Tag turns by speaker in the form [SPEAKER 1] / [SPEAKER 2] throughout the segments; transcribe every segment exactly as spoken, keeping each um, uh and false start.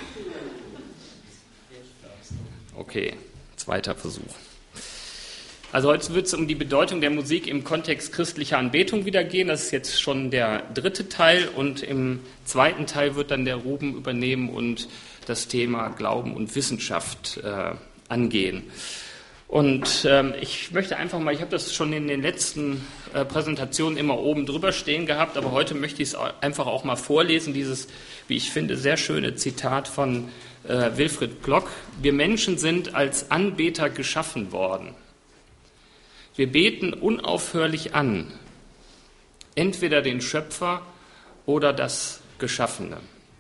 [SPEAKER 1] Okay, zweiter Versuch. Also heute wird es um die Bedeutung der Musik im Kontext christlicher Anbetung wieder gehen. Das ist jetzt schon der dritte Teil und im zweiten Teil wird dann der Ruben übernehmen und das Thema Glauben und Wissenschaft äh, angehen. Und ähm, ich möchte einfach mal, ich habe das schon in den letzten äh, Präsentationen immer oben drüber stehen gehabt, aber heute möchte ich es einfach auch mal vorlesen, dieses, wie ich finde, sehr schöne Zitat von äh, Wilfried Plock. Wir Menschen sind als Anbeter geschaffen worden. Wir beten unaufhörlich an, entweder den Schöpfer oder das Geschaffene.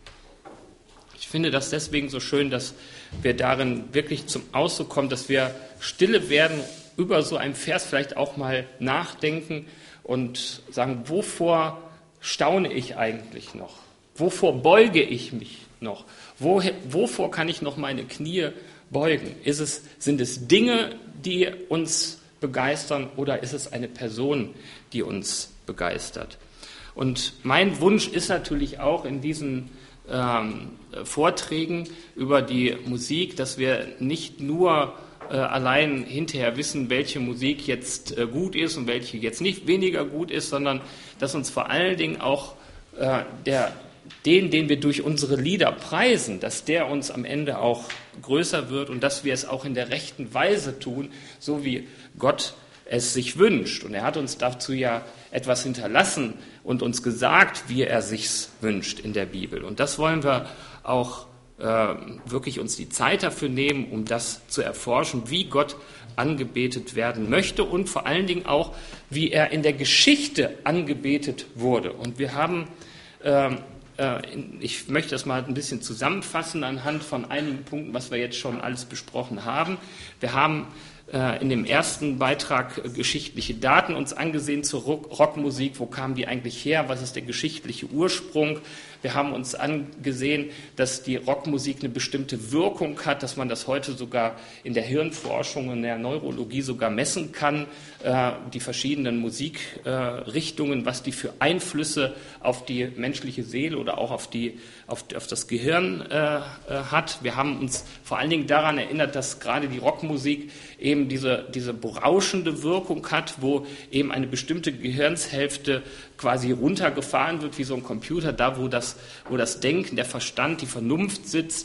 [SPEAKER 1] Ich finde das deswegen so schön, dass wir darin wirklich zum Ausdruck kommen, dass wir stille werden, über so einen Vers vielleicht auch mal nachdenken und sagen, wovor staune ich eigentlich noch? Wovor beuge ich mich noch? Wo, wovor kann ich noch meine Knie beugen? Ist es, sind es Dinge, die uns begeistern oder ist es eine Person, die uns begeistert? Und mein Wunsch ist natürlich auch in diesen ähm, Vorträgen über die Musik, dass wir nicht nur äh, allein hinterher wissen, welche Musik jetzt äh, gut ist und welche jetzt nicht weniger gut ist, sondern dass uns vor allen Dingen auch äh, der, den, den wir durch unsere Lieder preisen, dass der uns am Ende auch größer wird und dass wir es auch in der rechten Weise tun, so wie Gott es sich wünscht. Und er hat uns dazu ja etwas hinterlassen und uns gesagt, wie er sich's wünscht in der Bibel. Und das wollen wir auch äh, wirklich uns die Zeit dafür nehmen, um das zu erforschen, wie Gott angebetet werden möchte und vor allen Dingen auch, wie er in der Geschichte angebetet wurde. Und wir haben, äh, äh, ich möchte das mal ein bisschen zusammenfassen anhand von einigen Punkten, was wir jetzt schon alles besprochen haben. Wir haben in dem ersten Beitrag geschichtliche Daten uns angesehen zur Rockmusik. Wo kamen die eigentlich her? Was ist der geschichtliche Ursprung? Wir haben uns angesehen, dass die Rockmusik eine bestimmte Wirkung hat, dass man das heute sogar in der Hirnforschung, in der Neurologie sogar messen kann, die verschiedenen Musikrichtungen, was die für Einflüsse auf die menschliche Seele oder auch auf, die, auf, auf das Gehirn hat. Wir haben uns vor allen Dingen daran erinnert, dass gerade die Rockmusik eben diese, diese berauschende Wirkung hat, wo eben eine bestimmte Gehirnshälfte quasi runtergefahren wird wie so ein Computer, da wo das, wo das Denken, der Verstand, die Vernunft sitzt,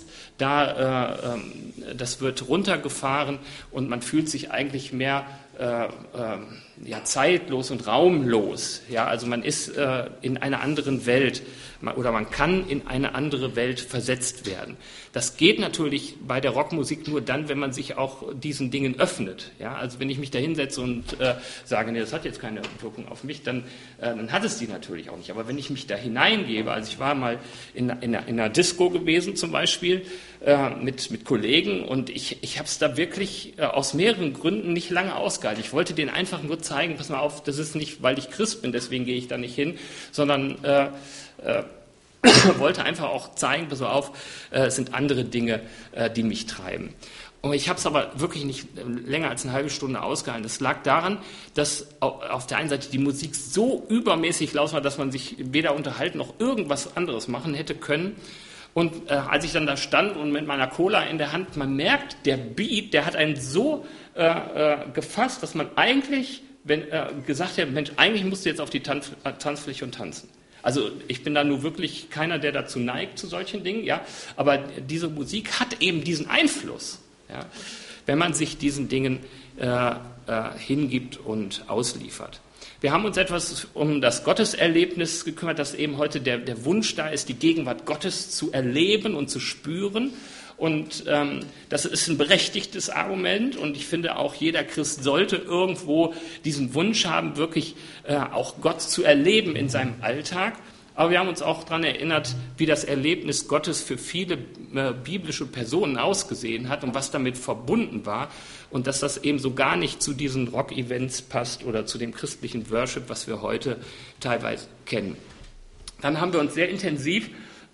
[SPEAKER 1] da äh, das wird runtergefahren und man fühlt sich eigentlich mehr äh, äh, ja, zeitlos und raumlos. Ja, also man ist äh, in einer anderen Welt oder man kann in eine andere Welt versetzt werden. Das geht natürlich bei der Rockmusik nur dann, wenn man sich auch diesen Dingen öffnet. Ja, also wenn ich mich da hinsetze und äh, sage, nee, das hat jetzt keine Wirkung auf mich, dann, äh, dann hat es die natürlich auch nicht. Aber wenn ich mich da hineingebe, also ich war mal in, in, in einer Disco gewesen zum Beispiel äh, mit, mit Kollegen und ich, ich habe es da wirklich äh, aus mehreren Gründen nicht lange ausgehalten. Ich wollte denen einfach nur zeigen, pass mal auf, das ist nicht, weil ich Christ bin, deswegen gehe ich da nicht hin, sondern äh, äh, wollte einfach auch zeigen, pass auf, äh, es sind andere Dinge, äh, die mich treiben. Und ich habe es aber wirklich nicht länger als eine halbe Stunde ausgehalten. Das lag daran, dass auf der einen Seite die Musik so übermäßig laut war, dass man sich weder unterhalten noch irgendwas anderes machen hätte können. Und äh, als ich dann da stand und mit meiner Cola in der Hand, man merkt, der Beat, der hat einen so äh, äh, gefasst, dass man eigentlich wenn, äh, gesagt hat, Mensch, eigentlich musst du jetzt auf die Tanz, äh, Tanzfläche und tanzen. Also ich bin da nur wirklich keiner, der dazu neigt, zu solchen Dingen, ja. Aber diese Musik hat eben diesen Einfluss, ja, wenn man sich diesen Dingen äh, äh, hingibt und ausliefert. Wir haben uns etwas um das Gotteserlebnis gekümmert, dass eben heute der, der Wunsch da ist, die Gegenwart Gottes zu erleben und zu spüren. Und ähm, das ist ein berechtigtes Argument und ich finde auch jeder Christ sollte irgendwo diesen Wunsch haben, wirklich äh, auch Gott zu erleben in seinem Alltag. Aber wir haben uns auch daran erinnert, wie das Erlebnis Gottes für viele äh, biblische Personen ausgesehen hat und was damit verbunden war und dass das eben so gar nicht zu diesen Rock-Events passt oder zu dem christlichen Worship, was wir heute teilweise kennen. Dann haben wir uns sehr intensiv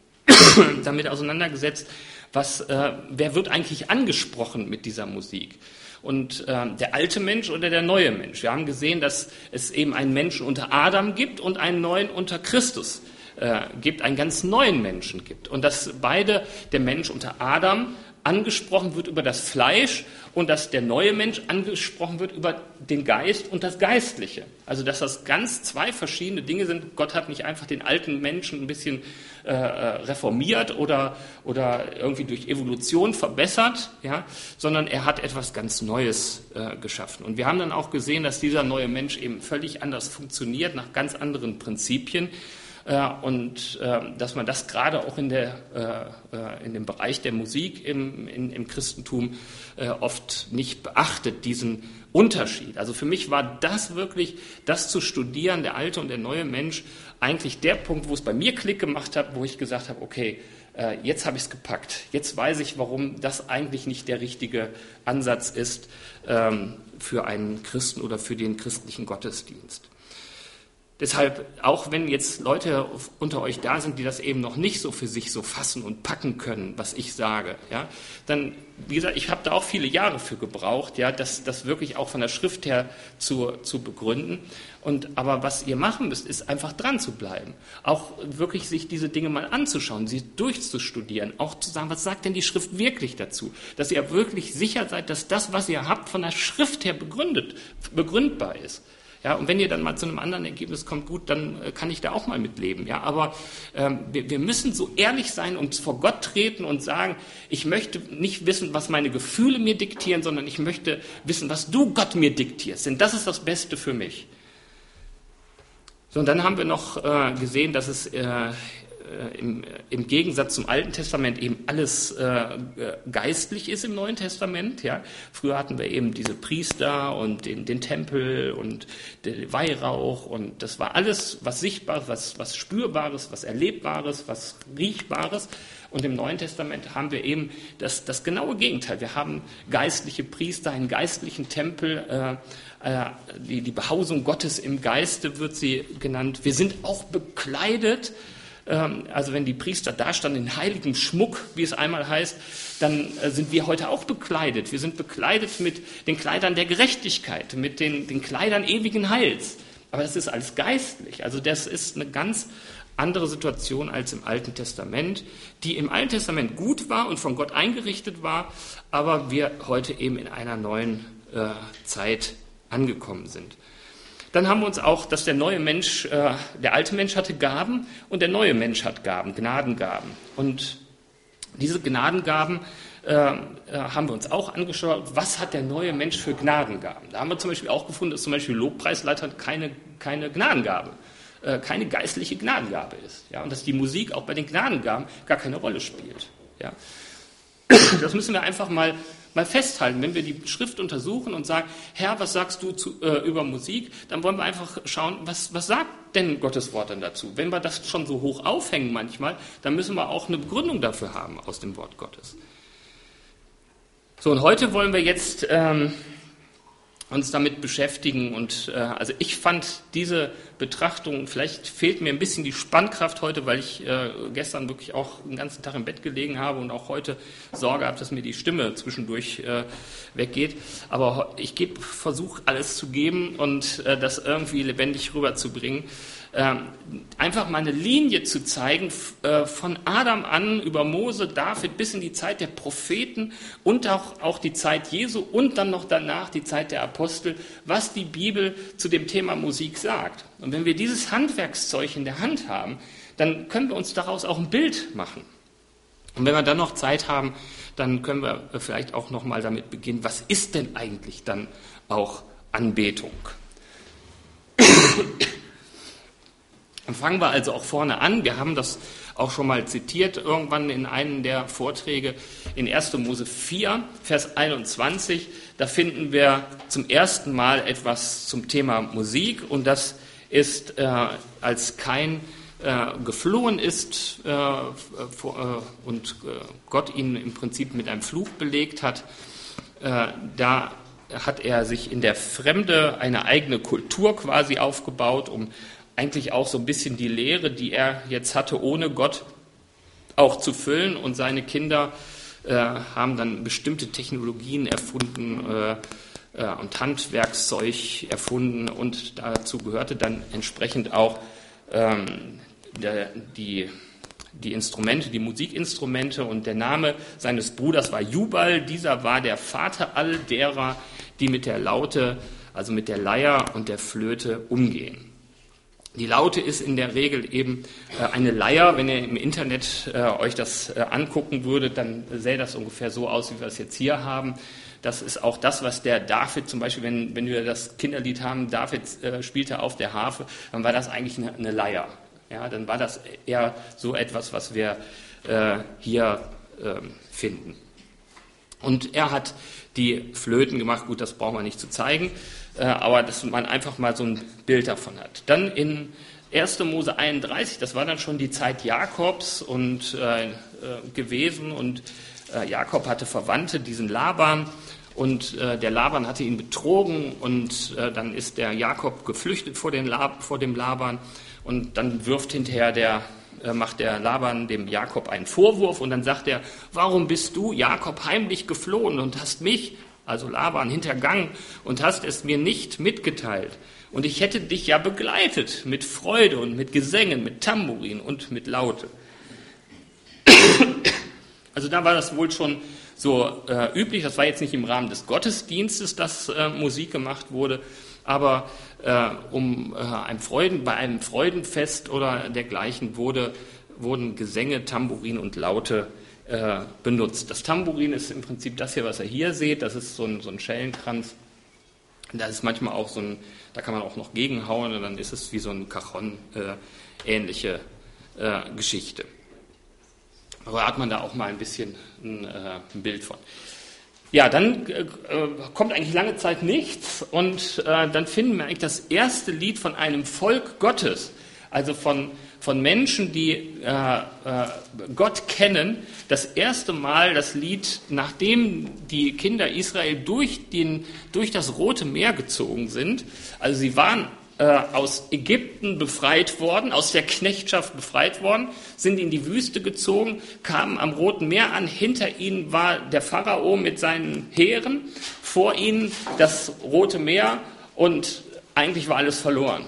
[SPEAKER 1] damit auseinandergesetzt, was, äh, wer wird eigentlich angesprochen mit dieser Musik? Und äh, der alte Mensch oder der neue Mensch? Wir haben gesehen, dass es eben einen Menschen unter Adam gibt und einen neuen unter Christus. Äh, äh, gibt, einen ganz neuen Menschen gibt. Und dass beide, der Mensch unter Adam, angesprochen wird über das Fleisch und dass der neue Mensch angesprochen wird über den Geist und das Geistliche. Also dass das ganz zwei verschiedene Dinge sind. Gott hat nicht einfach den alten Menschen ein bisschen äh, reformiert oder, oder irgendwie durch Evolution verbessert, ja, sondern er hat etwas ganz Neues äh, geschaffen. Und wir haben dann auch gesehen, dass dieser neue Mensch eben völlig anders funktioniert, nach ganz anderen Prinzipien. Und äh, dass man das gerade auch in, der, äh, in dem Bereich der Musik im, in, im Christentum äh, oft nicht beachtet, diesen Unterschied. Also für mich war das wirklich, das zu studieren, der alte und der neue Mensch, eigentlich der Punkt, wo es bei mir Klick gemacht hat, wo ich gesagt habe, okay, äh, jetzt habe ich es gepackt. Jetzt weiß ich, warum das eigentlich nicht der richtige Ansatz ist ähm, für einen Christen oder für den christlichen Gottesdienst. Deshalb, auch wenn jetzt Leute unter euch da sind, die das eben noch nicht so für sich so fassen und packen können, was ich sage, ja, dann, wie gesagt, ich habe da auch viele Jahre für gebraucht, ja, das, das wirklich auch von der Schrift her zu, zu begründen. Und, aber was ihr machen müsst, ist einfach dran zu bleiben. Auch wirklich sich diese Dinge mal anzuschauen, sie durchzustudieren, auch zu sagen, was sagt denn die Schrift wirklich dazu? Dass ihr wirklich sicher seid, dass das, was ihr habt, von der Schrift her begründet, begründbar ist. Ja, und wenn ihr dann mal zu einem anderen Ergebnis kommt, gut, dann äh, kann ich da auch mal mitleben. Ja, aber ähm, wir, wir müssen so ehrlich sein und vor Gott treten und sagen, ich möchte nicht wissen, was meine Gefühle mir diktieren, sondern ich möchte wissen, was du, Gott, mir diktierst. Denn das ist das Beste für mich. So, und dann haben wir noch äh, gesehen, dass es äh, Im, im Gegensatz zum Alten Testament eben alles äh, geistlich ist im Neuen Testament. Ja. Früher hatten wir eben diese Priester und den, den Tempel und den Weihrauch und das war alles was Sichtbares, was, was Spürbares, was Erlebbares, was Riechbares. Und im Neuen Testament haben wir eben das, das genaue Gegenteil. Wir haben geistliche Priester, einen geistlichen Tempel, äh, äh, die, die Behausung Gottes im Geiste wird sie genannt. Wir sind auch bekleidet. Also wenn die Priester da standen in heiligem Schmuck, wie es einmal heißt, dann sind wir heute auch bekleidet. Wir sind bekleidet mit den Kleidern der Gerechtigkeit, mit den, den Kleidern ewigen Heils. Aber das ist alles geistlich. Also das ist eine ganz andere Situation als im Alten Testament, die im Alten Testament gut war und von Gott eingerichtet war, aber wir heute eben in einer neuen äh, Zeit angekommen sind. Dann haben wir uns auch, dass der neue Mensch, äh, der alte Mensch hatte Gaben und der neue Mensch hat Gaben, Gnadengaben. Und diese Gnadengaben äh, äh, haben wir uns auch angeschaut, was hat der neue Mensch für Gnadengaben. Da haben wir zum Beispiel auch gefunden, dass zum Beispiel Lobpreisleiter keine, keine Gnadengabe, äh, keine geistliche Gnadengabe ist. Ja? Und dass die Musik auch bei den Gnadengaben gar keine Rolle spielt. Ja? Das müssen wir einfach mal mal festhalten, wenn wir die Schrift untersuchen und sagen, Herr, was sagst du zu, äh, über Musik, dann wollen wir einfach schauen, was, was sagt denn Gottes Wort dann dazu? Wenn wir das schon so hoch aufhängen manchmal, dann müssen wir auch eine Begründung dafür haben aus dem Wort Gottes. So, und heute wollen wir jetzt ähm, uns damit beschäftigen und äh, also ich fand diese Betrachtung, vielleicht fehlt mir ein bisschen die Spannkraft heute, weil ich äh, gestern wirklich auch den ganzen Tag im Bett gelegen habe und auch heute Sorge habe, dass mir die Stimme zwischendurch äh, weggeht, aber ich gebe versuche alles zu geben und äh, das irgendwie lebendig rüberzubringen. Ähm, einfach mal eine Linie zu zeigen, f- äh, von Adam an über Mose, David bis in die Zeit der Propheten und auch, auch die Zeit Jesu und dann noch danach die Zeit der Apostel, was die Bibel zu dem Thema Musik sagt. Und wenn wir dieses Handwerkszeug in der Hand haben, dann können wir uns daraus auch ein Bild machen. Und wenn wir dann noch Zeit haben, dann können wir vielleicht auch noch mal damit beginnen, was ist denn eigentlich dann auch Anbetung? Dann fangen wir also auch vorne an. Wir haben das auch schon mal zitiert, irgendwann in einem der Vorträge in erster Mose vier, Vers einundzwanzig. Da finden wir zum ersten Mal etwas zum Thema Musik und das ist, äh, als Kain äh, geflohen ist äh, vor, äh, und äh, Gott ihn im Prinzip mit einem Fluch belegt hat, äh, da hat er sich in der Fremde eine eigene Kultur quasi aufgebaut, um eigentlich auch so ein bisschen die Lehre, die er jetzt hatte, ohne Gott auch zu füllen. Und seine Kinder äh, haben dann bestimmte Technologien erfunden äh, äh, und Handwerkszeug erfunden. Und dazu gehörte dann entsprechend auch ähm, der, die, die Instrumente, die Musikinstrumente, und der Name seines Bruders war Jubal. Dieser war der Vater all derer, die mit der Laute, also mit der Leier und der Flöte umgehen. Die Laute ist in der Regel eben äh, eine Leier. Wenn ihr im Internet äh, euch das äh, angucken würdet, dann sähe das ungefähr so aus, wie wir es jetzt hier haben. Das ist auch das, was der David zum Beispiel, wenn, wenn wir das Kinderlied haben, David äh, spielte auf der Harfe, dann war das eigentlich eine, eine Leier. Ja, dann war das eher so etwas, was wir äh, hier äh, finden. Und er hat die Flöten gemacht. Gut, das brauchen wir nicht zu zeigen. Aber dass man einfach mal so ein Bild davon hat. Dann in erster Mose einunddreißig, das war dann schon die Zeit Jakobs und äh, gewesen, und äh, Jakob hatte Verwandte, diesen Laban, und äh, der Laban hatte ihn betrogen, und äh, dann ist der Jakob geflüchtet vor, den Lab, vor dem Laban, und dann wirft hinterher der, äh, macht der Laban dem Jakob einen Vorwurf, und dann sagt er: Warum bist du, Jakob, heimlich geflohen und hast mich, also Laban, hintergangen und hast es mir nicht mitgeteilt? Und ich hätte dich ja begleitet mit Freude und mit Gesängen, mit Tambourin und mit Laute. Also da war das wohl schon so äh, üblich. Das war jetzt nicht im Rahmen des Gottesdienstes, dass äh, Musik gemacht wurde, aber äh, um äh, einem Freuden, bei einem Freudenfest oder dergleichen wurde, wurden Gesänge, Tambourin und Laute äh, benutzt. Das Tambourin ist im Prinzip das hier, was ihr hier seht. Das ist so ein, so ein Schellenkranz. Da ist manchmal auch so ein, da kann man auch noch gegenhauen, und dann ist es wie so ein Cajon, äh, ähnliche äh, Geschichte. Aber hat man da auch mal ein bisschen ein, äh, ein Bild von. Ja, dann äh, kommt eigentlich lange Zeit nichts, und äh, dann finden wir eigentlich das erste Lied von einem Volk Gottes, also von, von Menschen, die äh, äh, Gott kennen. Das erste Mal das Lied, nachdem die Kinder Israel durch, den, durch das Rote Meer gezogen sind. Also sie waren äh, aus Ägypten befreit worden, aus der Knechtschaft befreit worden, sind in die Wüste gezogen, kamen am Roten Meer an. Hinter ihnen war der Pharao mit seinen Heeren, vor ihnen das Rote Meer, und eigentlich war alles verloren.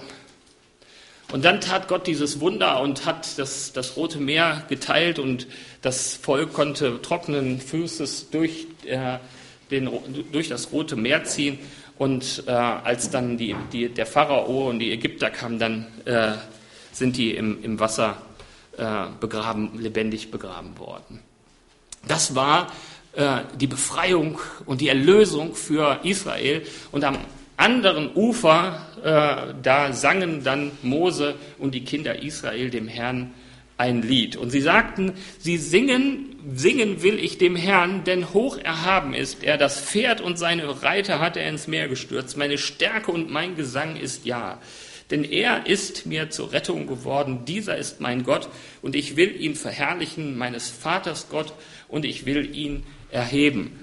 [SPEAKER 1] Und dann tat Gott dieses Wunder und hat das, das Rote Meer geteilt, und das Volk konnte trockenen Fußes durch, äh, den, durch das Rote Meer ziehen. Und äh, als dann die, die, der Pharao und die Ägypter kamen, dann äh, sind die im, im Wasser äh, begraben, lebendig begraben worden. Das war äh, die Befreiung und die Erlösung für Israel. Und am anderen Ufer, äh, da sangen dann Mose und die Kinder Israel dem Herrn ein Lied. Und sie sagten, sie singen, singen will ich dem Herrn, denn hoch erhaben ist er. Das Pferd und seine Reiter hat er ins Meer gestürzt. Meine Stärke und mein Gesang ist ja. Denn er ist mir zur Rettung geworden. Dieser ist mein Gott, und ich will ihn verherrlichen, meines Vaters Gott, und ich will ihn erheben.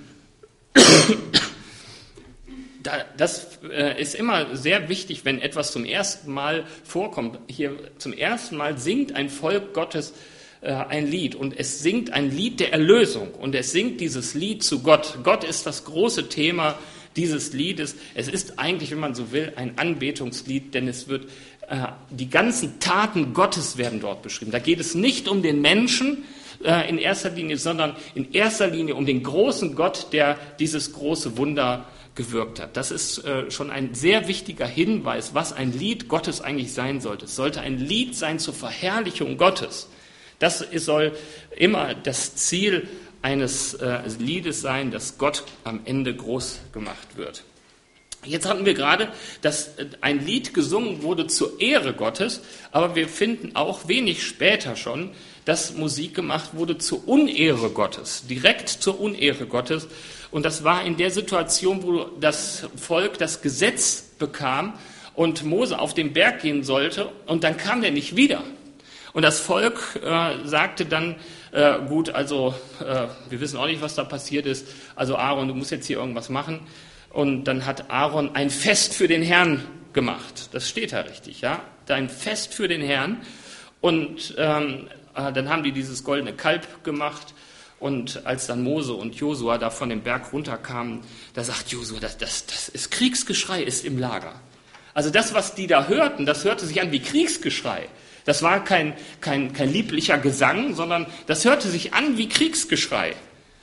[SPEAKER 1] Das ist immer sehr wichtig, wenn etwas zum ersten Mal vorkommt. Hier zum ersten Mal singt ein Volk Gottes ein Lied, und es singt ein Lied der Erlösung, und es singt dieses Lied zu Gott. Gott ist das große Thema dieses Liedes. Es ist eigentlich, wenn man so will, ein Anbetungslied, denn es wird, die ganzen Taten Gottes werden dort beschrieben. Da geht es nicht um den Menschen in erster Linie, sondern in erster Linie um den großen Gott, der dieses große Wunder gewirkt hat. Das ist äh, schon ein sehr wichtiger Hinweis, was ein Lied Gottes eigentlich sein sollte. Es sollte ein Lied sein zur Verherrlichung Gottes. Das soll immer das Ziel eines äh, Liedes sein, dass Gott am Ende groß gemacht wird. Jetzt hatten wir gerade, dass ein Lied gesungen wurde zur Ehre Gottes, aber wir finden auch wenig später schon, dass Musik gemacht wurde zur Unehre Gottes, direkt zur Unehre Gottes. Und das war in der Situation, wo das Volk das Gesetz bekam und Mose auf den Berg gehen sollte, und dann kam der nicht wieder. Und das Volk äh, sagte dann, äh, gut, also äh, wir wissen auch nicht, was da passiert ist, also Aaron, du musst jetzt hier irgendwas machen. Und dann hat Aaron ein Fest für den Herrn gemacht. Das steht da richtig, ja, ein Fest für den Herrn. Und ähm, äh, dann haben die dieses goldene Kalb gemacht. Und als dann Mose und Josua da von dem Berg runterkamen, da sagt Josua, das, das, das ist Kriegsgeschrei ist im Lager. Also das, was die da hörten, das hörte sich an wie Kriegsgeschrei. Das war kein, kein, kein lieblicher Gesang, sondern das hörte sich an wie Kriegsgeschrei.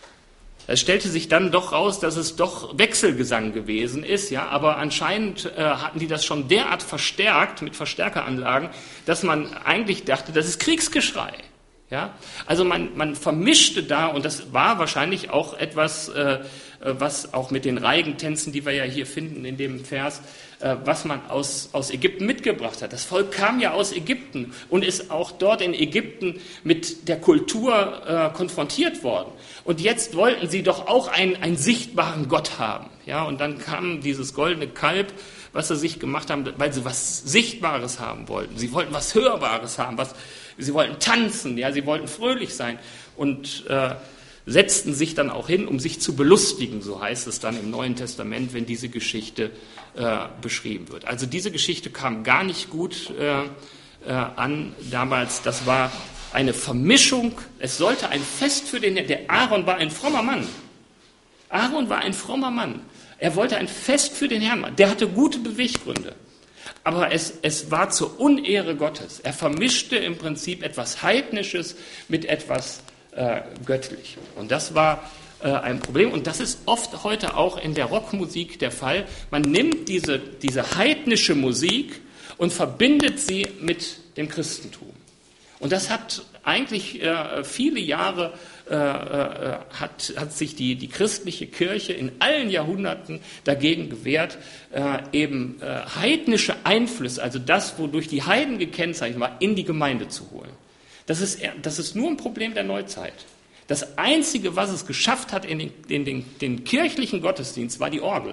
[SPEAKER 1] Es stellte sich dann doch raus, dass es doch Wechselgesang gewesen ist, ja, aber anscheinend äh, hatten die das schon derart verstärkt mit Verstärkeranlagen, dass man eigentlich dachte, das ist Kriegsgeschrei. Ja? Also man, man vermischte da, und das war wahrscheinlich auch etwas, äh, was auch mit den Reigentänzen, die wir ja hier finden in dem Vers, äh, was man aus, aus Ägypten mitgebracht hat. Das Volk kam ja aus Ägypten und ist auch dort in Ägypten mit der Kultur äh, konfrontiert worden. Und jetzt wollten sie doch auch einen, einen sichtbaren Gott haben. Ja? Und dann kam dieses goldene Kalb, was sie sich gemacht haben, weil sie was Sichtbares haben wollten. Sie wollten was Hörbares haben, was, sie wollten tanzen, ja? Sie wollten fröhlich sein und äh, setzten sich dann auch hin, um sich zu belustigen, so heißt es dann im Neuen Testament, wenn diese Geschichte äh, beschrieben wird. Also diese Geschichte kam gar nicht gut äh, äh, an damals. Das war eine Vermischung. Es sollte ein Fest für den, der Aaron war ein frommer Mann. Aaron war ein frommer Mann. Er wollte ein Fest für den Herrn machen. Der hatte gute Beweggründe. Aber es, es war zur Unehre Gottes. Er vermischte im Prinzip etwas Heidnisches mit etwas äh, Göttlichem. Und das war äh, ein Problem. Und das ist oft heute auch in der Rockmusik der Fall. Man nimmt diese, diese heidnische Musik und verbindet sie mit dem Christentum. Und das hat eigentlich äh, viele Jahre äh, äh, hat, hat sich die, die christliche Kirche in allen Jahrhunderten dagegen gewehrt, äh, eben äh, heidnische Einflüsse, also das, wodurch die Heiden gekennzeichnet war, in die Gemeinde zu holen. Das ist, das ist nur ein Problem der Neuzeit. Das Einzige, was es geschafft hat in den, in den, den kirchlichen Gottesdienst, war die Orgel.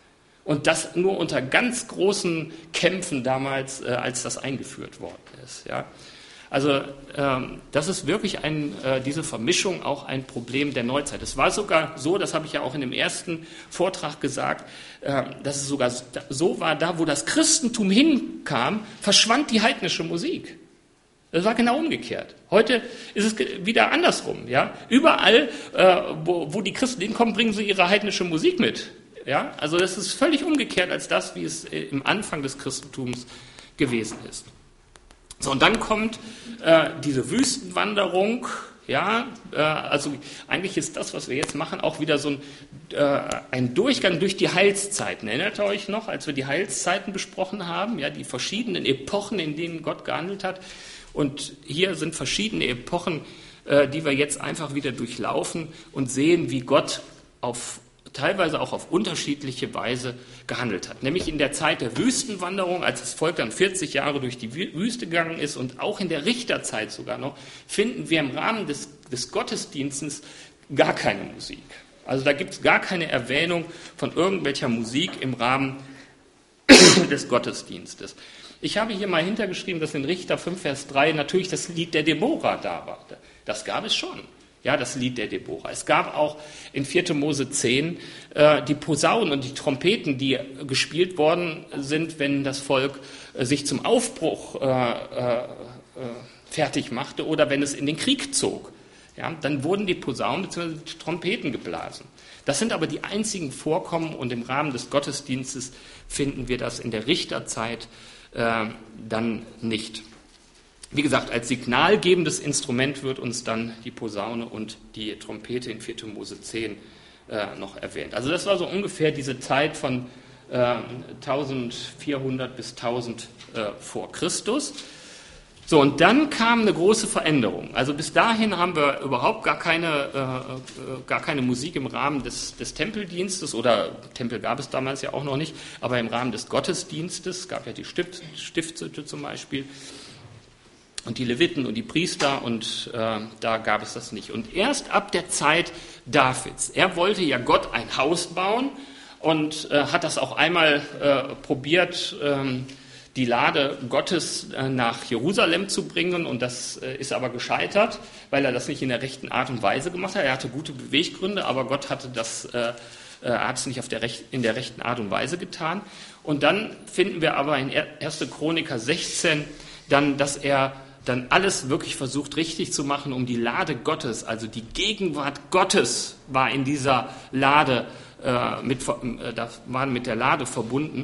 [SPEAKER 1] Und das nur unter ganz großen Kämpfen damals, äh, als das eingeführt worden ist. Ja. Also ähm, das ist wirklich ein, äh, diese Vermischung auch ein Problem der Neuzeit. Es war sogar so, das habe ich ja auch in dem ersten Vortrag gesagt, äh, dass es sogar so war, da wo das Christentum hinkam, verschwand die heidnische Musik. Das war genau umgekehrt. Heute ist es wieder andersrum. Ja? Überall, äh, wo, wo die Christen hinkommen, bringen sie ihre heidnische Musik mit. Ja? Also das ist völlig umgekehrt als das, wie es im Anfang des Christentums gewesen ist. So, und dann kommt äh, diese Wüstenwanderung, ja, äh, also eigentlich ist das, was wir jetzt machen, auch wieder so ein, äh, ein Durchgang durch die Heilszeiten. Erinnert ihr euch noch, als wir die Heilszeiten besprochen haben, ja, die verschiedenen Epochen, in denen Gott gehandelt hat. Und hier sind verschiedene Epochen, äh, die wir jetzt einfach wieder durchlaufen und sehen, wie Gott auf teilweise auch auf unterschiedliche Weise gehandelt hat. Nämlich in der Zeit der Wüstenwanderung, als das Volk dann vierzig Jahre durch die Wüste gegangen ist, und auch in der Richterzeit sogar noch, finden wir im Rahmen des, des Gottesdienstes gar keine Musik. Also da gibt es gar keine Erwähnung von irgendwelcher Musik im Rahmen des Gottesdienstes. Ich habe hier mal hintergeschrieben, dass in Richter fünf, Vers drei natürlich das Lied der Deborah da war. Das gab es schon. Ja, das Lied der Deborah. Es gab auch in vierter Mose zehn äh, die Posaunen und die Trompeten, die gespielt worden sind, wenn das Volk äh, sich zum Aufbruch äh, äh, fertig machte oder wenn es in den Krieg zog. Ja, dann wurden die Posaunen bzw. die Trompeten geblasen. Das sind aber die einzigen Vorkommen, und im Rahmen des Gottesdienstes finden wir das in der Richterzeit äh, dann nicht. Wie gesagt, als signalgebendes Instrument wird uns dann die Posaune und die Trompete in vierter Mose zehn äh, noch erwähnt. Also das war so ungefähr diese Zeit von äh, eintausendvierhundert bis tausend äh, vor Christus. So, und dann kam eine große Veränderung. Also bis dahin haben wir überhaupt gar keine, äh, gar keine Musik im Rahmen des, des Tempeldienstes, oder Tempel gab es damals ja auch noch nicht, aber im Rahmen des Gottesdienstes, es gab ja die Stift, Stiftshütte zum Beispiel, und die Leviten und die Priester, und äh, da gab es das nicht. Und erst ab der Zeit Davids, er wollte ja Gott ein Haus bauen und äh, hat das auch einmal äh, probiert, ähm, die Lade Gottes äh, nach Jerusalem zu bringen, und das äh, ist aber gescheitert, weil er das nicht in der rechten Art und Weise gemacht hat. Er hatte gute Beweggründe, aber Gott hatte das, äh, er hat es nicht auf der Rech- in der rechten Art und Weise getan. Und dann finden wir aber in erster Chroniker sechzehn dann, dass er dann alles wirklich versucht richtig zu machen, um die Lade Gottes, also die Gegenwart Gottes war in dieser Lade, äh, mit, äh, da waren mit der Lade verbunden,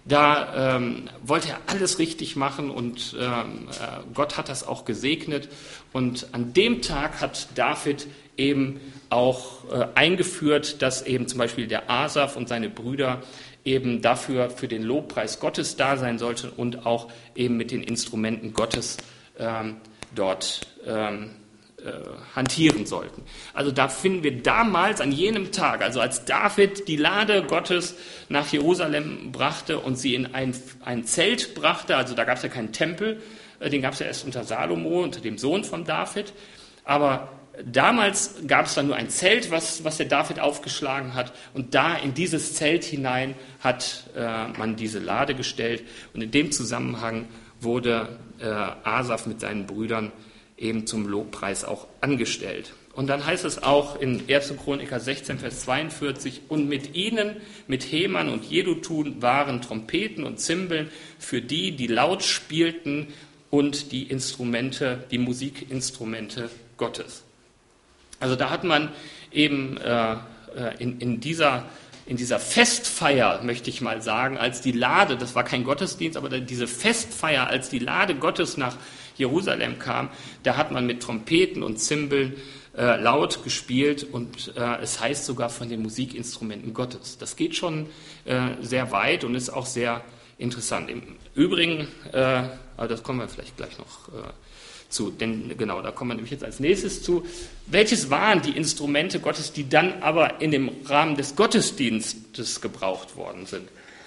[SPEAKER 1] Da ähm, wollte er alles richtig machen und ähm, äh, Gott hat das auch gesegnet. Und an dem Tag hat David eben auch äh, eingeführt, dass eben zum Beispiel der Asaf und seine Brüder eben dafür für den Lobpreis Gottes da sein sollten und auch eben mit den Instrumenten Gottes ähm, dort ähm, äh, hantieren sollten. Also da finden wir damals an jenem Tag, also als David die Lade Gottes nach Jerusalem brachte und sie in ein, ein Zelt brachte, also da gab es ja keinen Tempel, äh, den gab es ja erst unter Salomo, unter dem Sohn von David, aber damals gab es dann nur ein Zelt, was, was der David aufgeschlagen hat, und da in dieses Zelt hinein hat äh, man diese Lade gestellt, und in dem Zusammenhang wurde äh, Asaf mit seinen Brüdern eben zum Lobpreis auch angestellt. Und dann heißt es auch in erster Chroniker sechzehn, Vers zweiundvierzig, und mit ihnen, mit Heman und Jedutun, waren Trompeten und Zimbeln für die, die laut spielten, und die Instrumente, die Musikinstrumente Gottes. Also da hat man eben äh, in, in, dieser, in dieser Festfeier, möchte ich mal sagen, als die Lade, das war kein Gottesdienst, aber diese Festfeier, als die Lade Gottes nach Jerusalem kam, da hat man mit Trompeten und Zimbeln äh, laut gespielt, und äh, es heißt sogar von den Musikinstrumenten Gottes. Das geht schon äh, sehr weit und ist auch sehr interessant. Im Übrigen, äh, aber das kommen wir vielleicht gleich noch äh, zu, denn genau, da kommen wir nämlich jetzt als nächstes zu. Welches waren die Instrumente Gottes, die dann aber in dem Rahmen des Gottesdienstes gebraucht worden sind?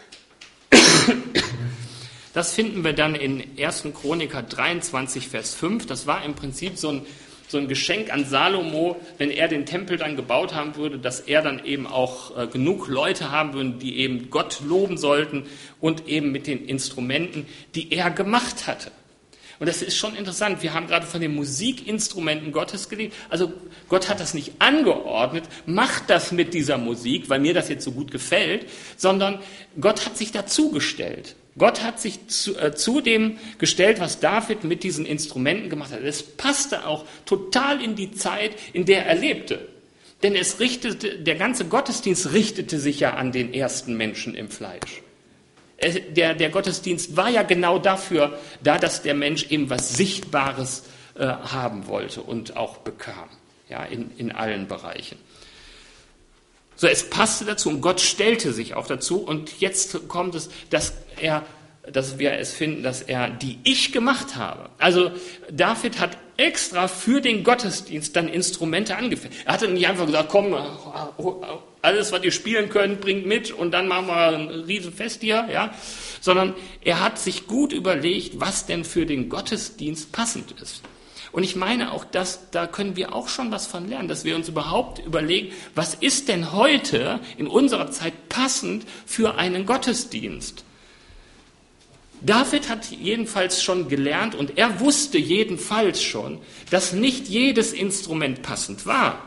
[SPEAKER 1] Das finden wir dann in erster Chroniker dreiundzwanzig, Vers fünf. Das war im Prinzip so ein, so ein Geschenk an Salomo, wenn er den Tempel dann gebaut haben würde, dass er dann eben auch äh, genug Leute haben würde, die eben Gott loben sollten und eben mit den Instrumenten, die er gemacht hatte. Und das ist schon interessant. Wir haben gerade von den Musikinstrumenten Gottes gelesen. Also Gott hat das nicht angeordnet, macht das mit dieser Musik, weil mir das jetzt so gut gefällt, sondern Gott hat sich dazugestellt. Gott hat sich zu, äh, zu dem gestellt, was David mit diesen Instrumenten gemacht hat. Es passte auch total in die Zeit, in der er lebte. Denn es richtete, der ganze Gottesdienst richtete sich ja an den ersten Menschen im Fleisch. Der, der Gottesdienst war ja genau dafür da, dass der Mensch eben was Sichtbares äh, haben wollte und auch bekam, ja, in, in allen Bereichen. So, es passte dazu und Gott stellte sich auch dazu, und jetzt kommt es, dass er, dass wir es finden, dass er die ich gemacht habe. Also David hat extra für den Gottesdienst dann Instrumente angefertigt. Er hatte nicht einfach gesagt, komm, alles, was ihr spielen könnt, bringt mit und dann machen wir ein Riesenfest hier, ja, sondern er hat sich gut überlegt, was denn für den Gottesdienst passend ist. Und ich meine auch, dass, da können wir auch schon was von lernen, dass wir uns überhaupt überlegen, was ist denn heute in unserer Zeit passend für einen Gottesdienst? David hat jedenfalls schon gelernt, und er wusste jedenfalls schon, dass nicht jedes Instrument passend war.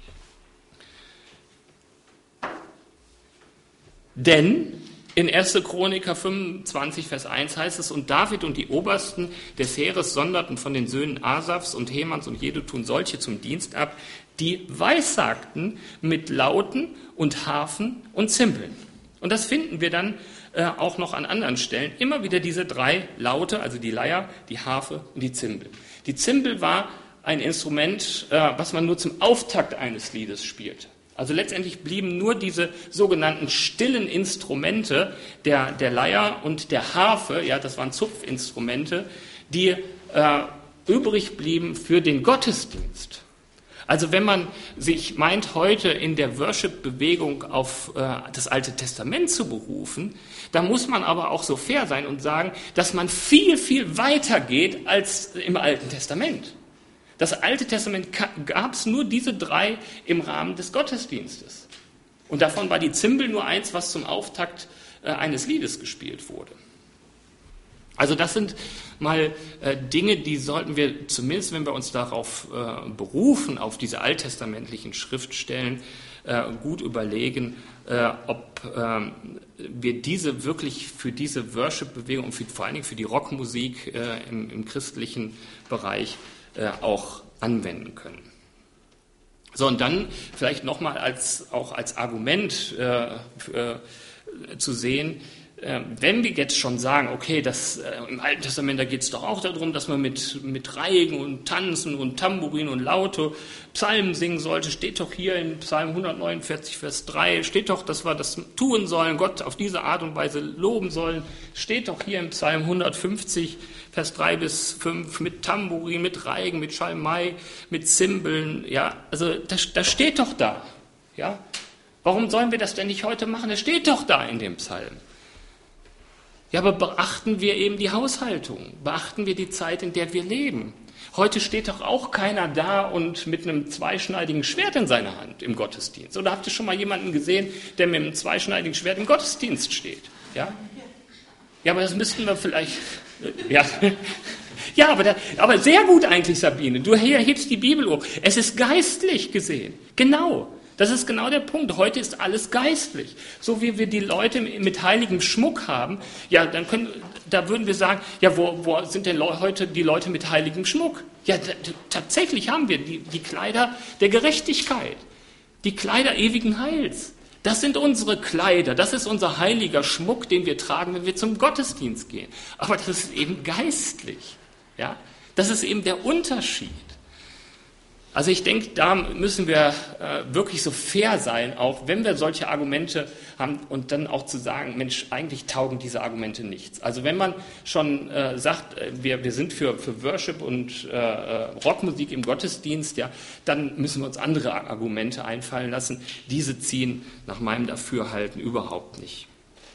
[SPEAKER 1] Denn in erster Chroniker fünfundzwanzig, Vers eins heißt es, und David und die Obersten des Heeres sonderten von den Söhnen Asafs und Hemans und Jedutun solche zum Dienst ab, die weissagten mit Lauten und Harfen und Zimbeln. Und das finden wir dann äh, auch noch an anderen Stellen. Immer wieder diese drei Laute, also die Leier, die Harfe und die Zimbel. Die Zimbel war ein Instrument, äh, was man nur zum Auftakt eines Liedes spielte. Also letztendlich blieben nur diese sogenannten stillen Instrumente der, der Leier und der Harfe, ja, das waren Zupfinstrumente, die äh, übrig blieben für den Gottesdienst. Also wenn man sich meint, heute in der Worship-Bewegung auf äh, das Alte Testament zu berufen, dann muss man aber auch so fair sein und sagen, dass man viel, viel weiter geht als im Alten Testament. Das Alte Testament gab es nur diese drei im Rahmen des Gottesdienstes. Und davon war die Zimbel nur eins, was zum Auftakt äh, eines Liedes gespielt wurde. Also das sind mal äh, Dinge, die sollten wir zumindest, wenn wir uns darauf äh, berufen, auf diese alttestamentlichen Schriftstellen, äh, gut überlegen, äh, ob äh, wir diese wirklich für diese Worship-Bewegung und für, vor allen Dingen für die Rockmusik äh, im, im christlichen Bereich äh, auch anwenden können. So, und dann vielleicht nochmal als, auch als Argument äh, äh, zu sehen, wenn wir jetzt schon sagen, okay, das, äh, im Alten Testament, da geht es doch auch darum, dass man mit, mit Reigen und Tanzen und Tambourin und Laute Psalmen singen sollte, steht doch hier in Psalm hundertneunundvierzig, Vers drei, steht doch, dass wir das tun sollen, Gott auf diese Art und Weise loben sollen, steht doch hier in Psalm hundertfünfzig, Vers drei bis fünf, mit Tambourin, mit Reigen, mit Schalmei, mit Zimbeln, ja, also das, das steht doch da, ja. Warum sollen wir das denn nicht heute machen? Das steht doch da in dem Psalm. Ja, aber beachten wir eben die Haushaltung, beachten wir die Zeit, in der wir leben. Heute steht doch auch keiner da und mit einem zweischneidigen Schwert in seiner Hand im Gottesdienst. Oder habt ihr schon mal jemanden gesehen, der mit einem zweischneidigen Schwert im Gottesdienst steht? Ja, ja, aber das müssten wir vielleicht... Ja, ja aber, da, aber sehr gut eigentlich, Sabine. Du hebst die Bibel hoch. Es ist geistlich gesehen. Genau. Das ist genau der Punkt. Heute ist alles geistlich. So wie wir die Leute mit heiligem Schmuck haben, ja, dann können, da würden wir sagen, ja, wo, wo sind denn heute die Leute mit heiligem Schmuck? Ja, t- tatsächlich haben wir die, die Kleider der Gerechtigkeit, die Kleider ewigen Heils. Das sind unsere Kleider, das ist unser heiliger Schmuck, den wir tragen, wenn wir zum Gottesdienst gehen. Aber das ist eben geistlich. Ja? Das ist eben der Unterschied. Also ich denke, da müssen wir äh, wirklich so fair sein, auch wenn wir solche Argumente haben und dann auch zu sagen, Mensch, eigentlich taugen diese Argumente nichts. Also wenn man schon äh, sagt, äh, wir, wir sind für, für Worship und äh, Rockmusik im Gottesdienst, ja, dann müssen wir uns andere Argumente einfallen lassen. Diese ziehen nach meinem Dafürhalten überhaupt nicht.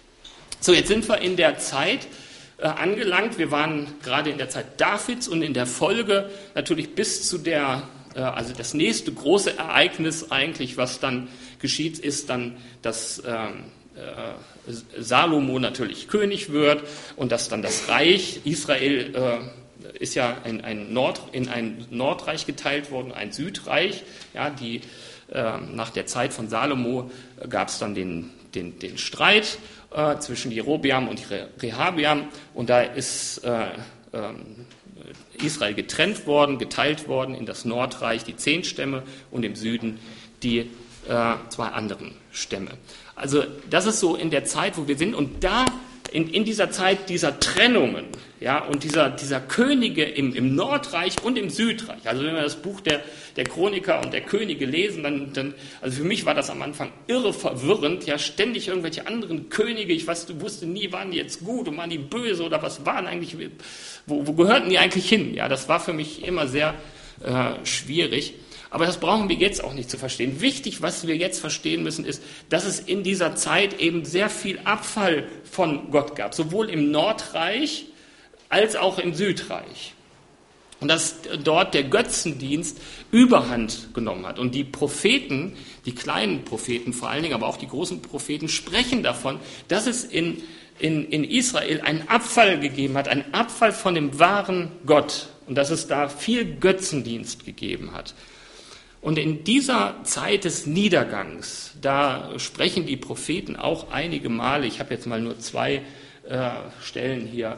[SPEAKER 1] So, jetzt sind wir in der Zeit äh, angelangt. Wir waren gerade in der Zeit Davids und in der Folge natürlich bis zu der Also das nächste große Ereignis eigentlich, was dann geschieht, ist dann, dass ähm, äh, Salomo natürlich König wird und dass dann das Reich Israel äh, ist ja ein, ein Nord, in ein Nordreich geteilt worden, ein Südreich. Ja, die, äh, nach der Zeit von Salomo äh, gab es dann den, den, den Streit äh, zwischen Jerobeam und Rehabeam und da ist äh, ähm, Israel getrennt worden, geteilt worden in das Nordreich, die zehn Stämme und im Süden die äh, zwei anderen Stämme. Also das ist so in der Zeit, wo wir sind und da in, in dieser Zeit dieser Trennungen, ja, und dieser, dieser Könige im, im Nordreich und im Südreich, also wenn wir das Buch der, der Chroniker und der Könige lesen, dann, dann, also für mich war das am Anfang irre verwirrend, ja, ständig irgendwelche anderen Könige, ich weiß, du wusste nie, waren die jetzt gut und waren die böse oder was waren eigentlich, wo, wo gehörten die eigentlich hin, ja, das war für mich immer sehr äh, schwierig. Aber das brauchen wir jetzt auch nicht zu verstehen. Wichtig, was wir jetzt verstehen müssen, ist, dass es in dieser Zeit eben sehr viel Abfall von Gott gab, sowohl im Nordreich als auch im Südreich. Und dass dort der Götzendienst Überhand genommen hat. Und die Propheten, die kleinen Propheten vor allen Dingen, aber auch die großen Propheten sprechen davon, dass es in, in, in Israel einen Abfall gegeben hat, einen Abfall von dem wahren Gott. Und dass es da viel Götzendienst gegeben hat. Und in dieser Zeit des Niedergangs, da sprechen die Propheten auch einige Male, ich habe jetzt mal nur zwei äh, Stellen hier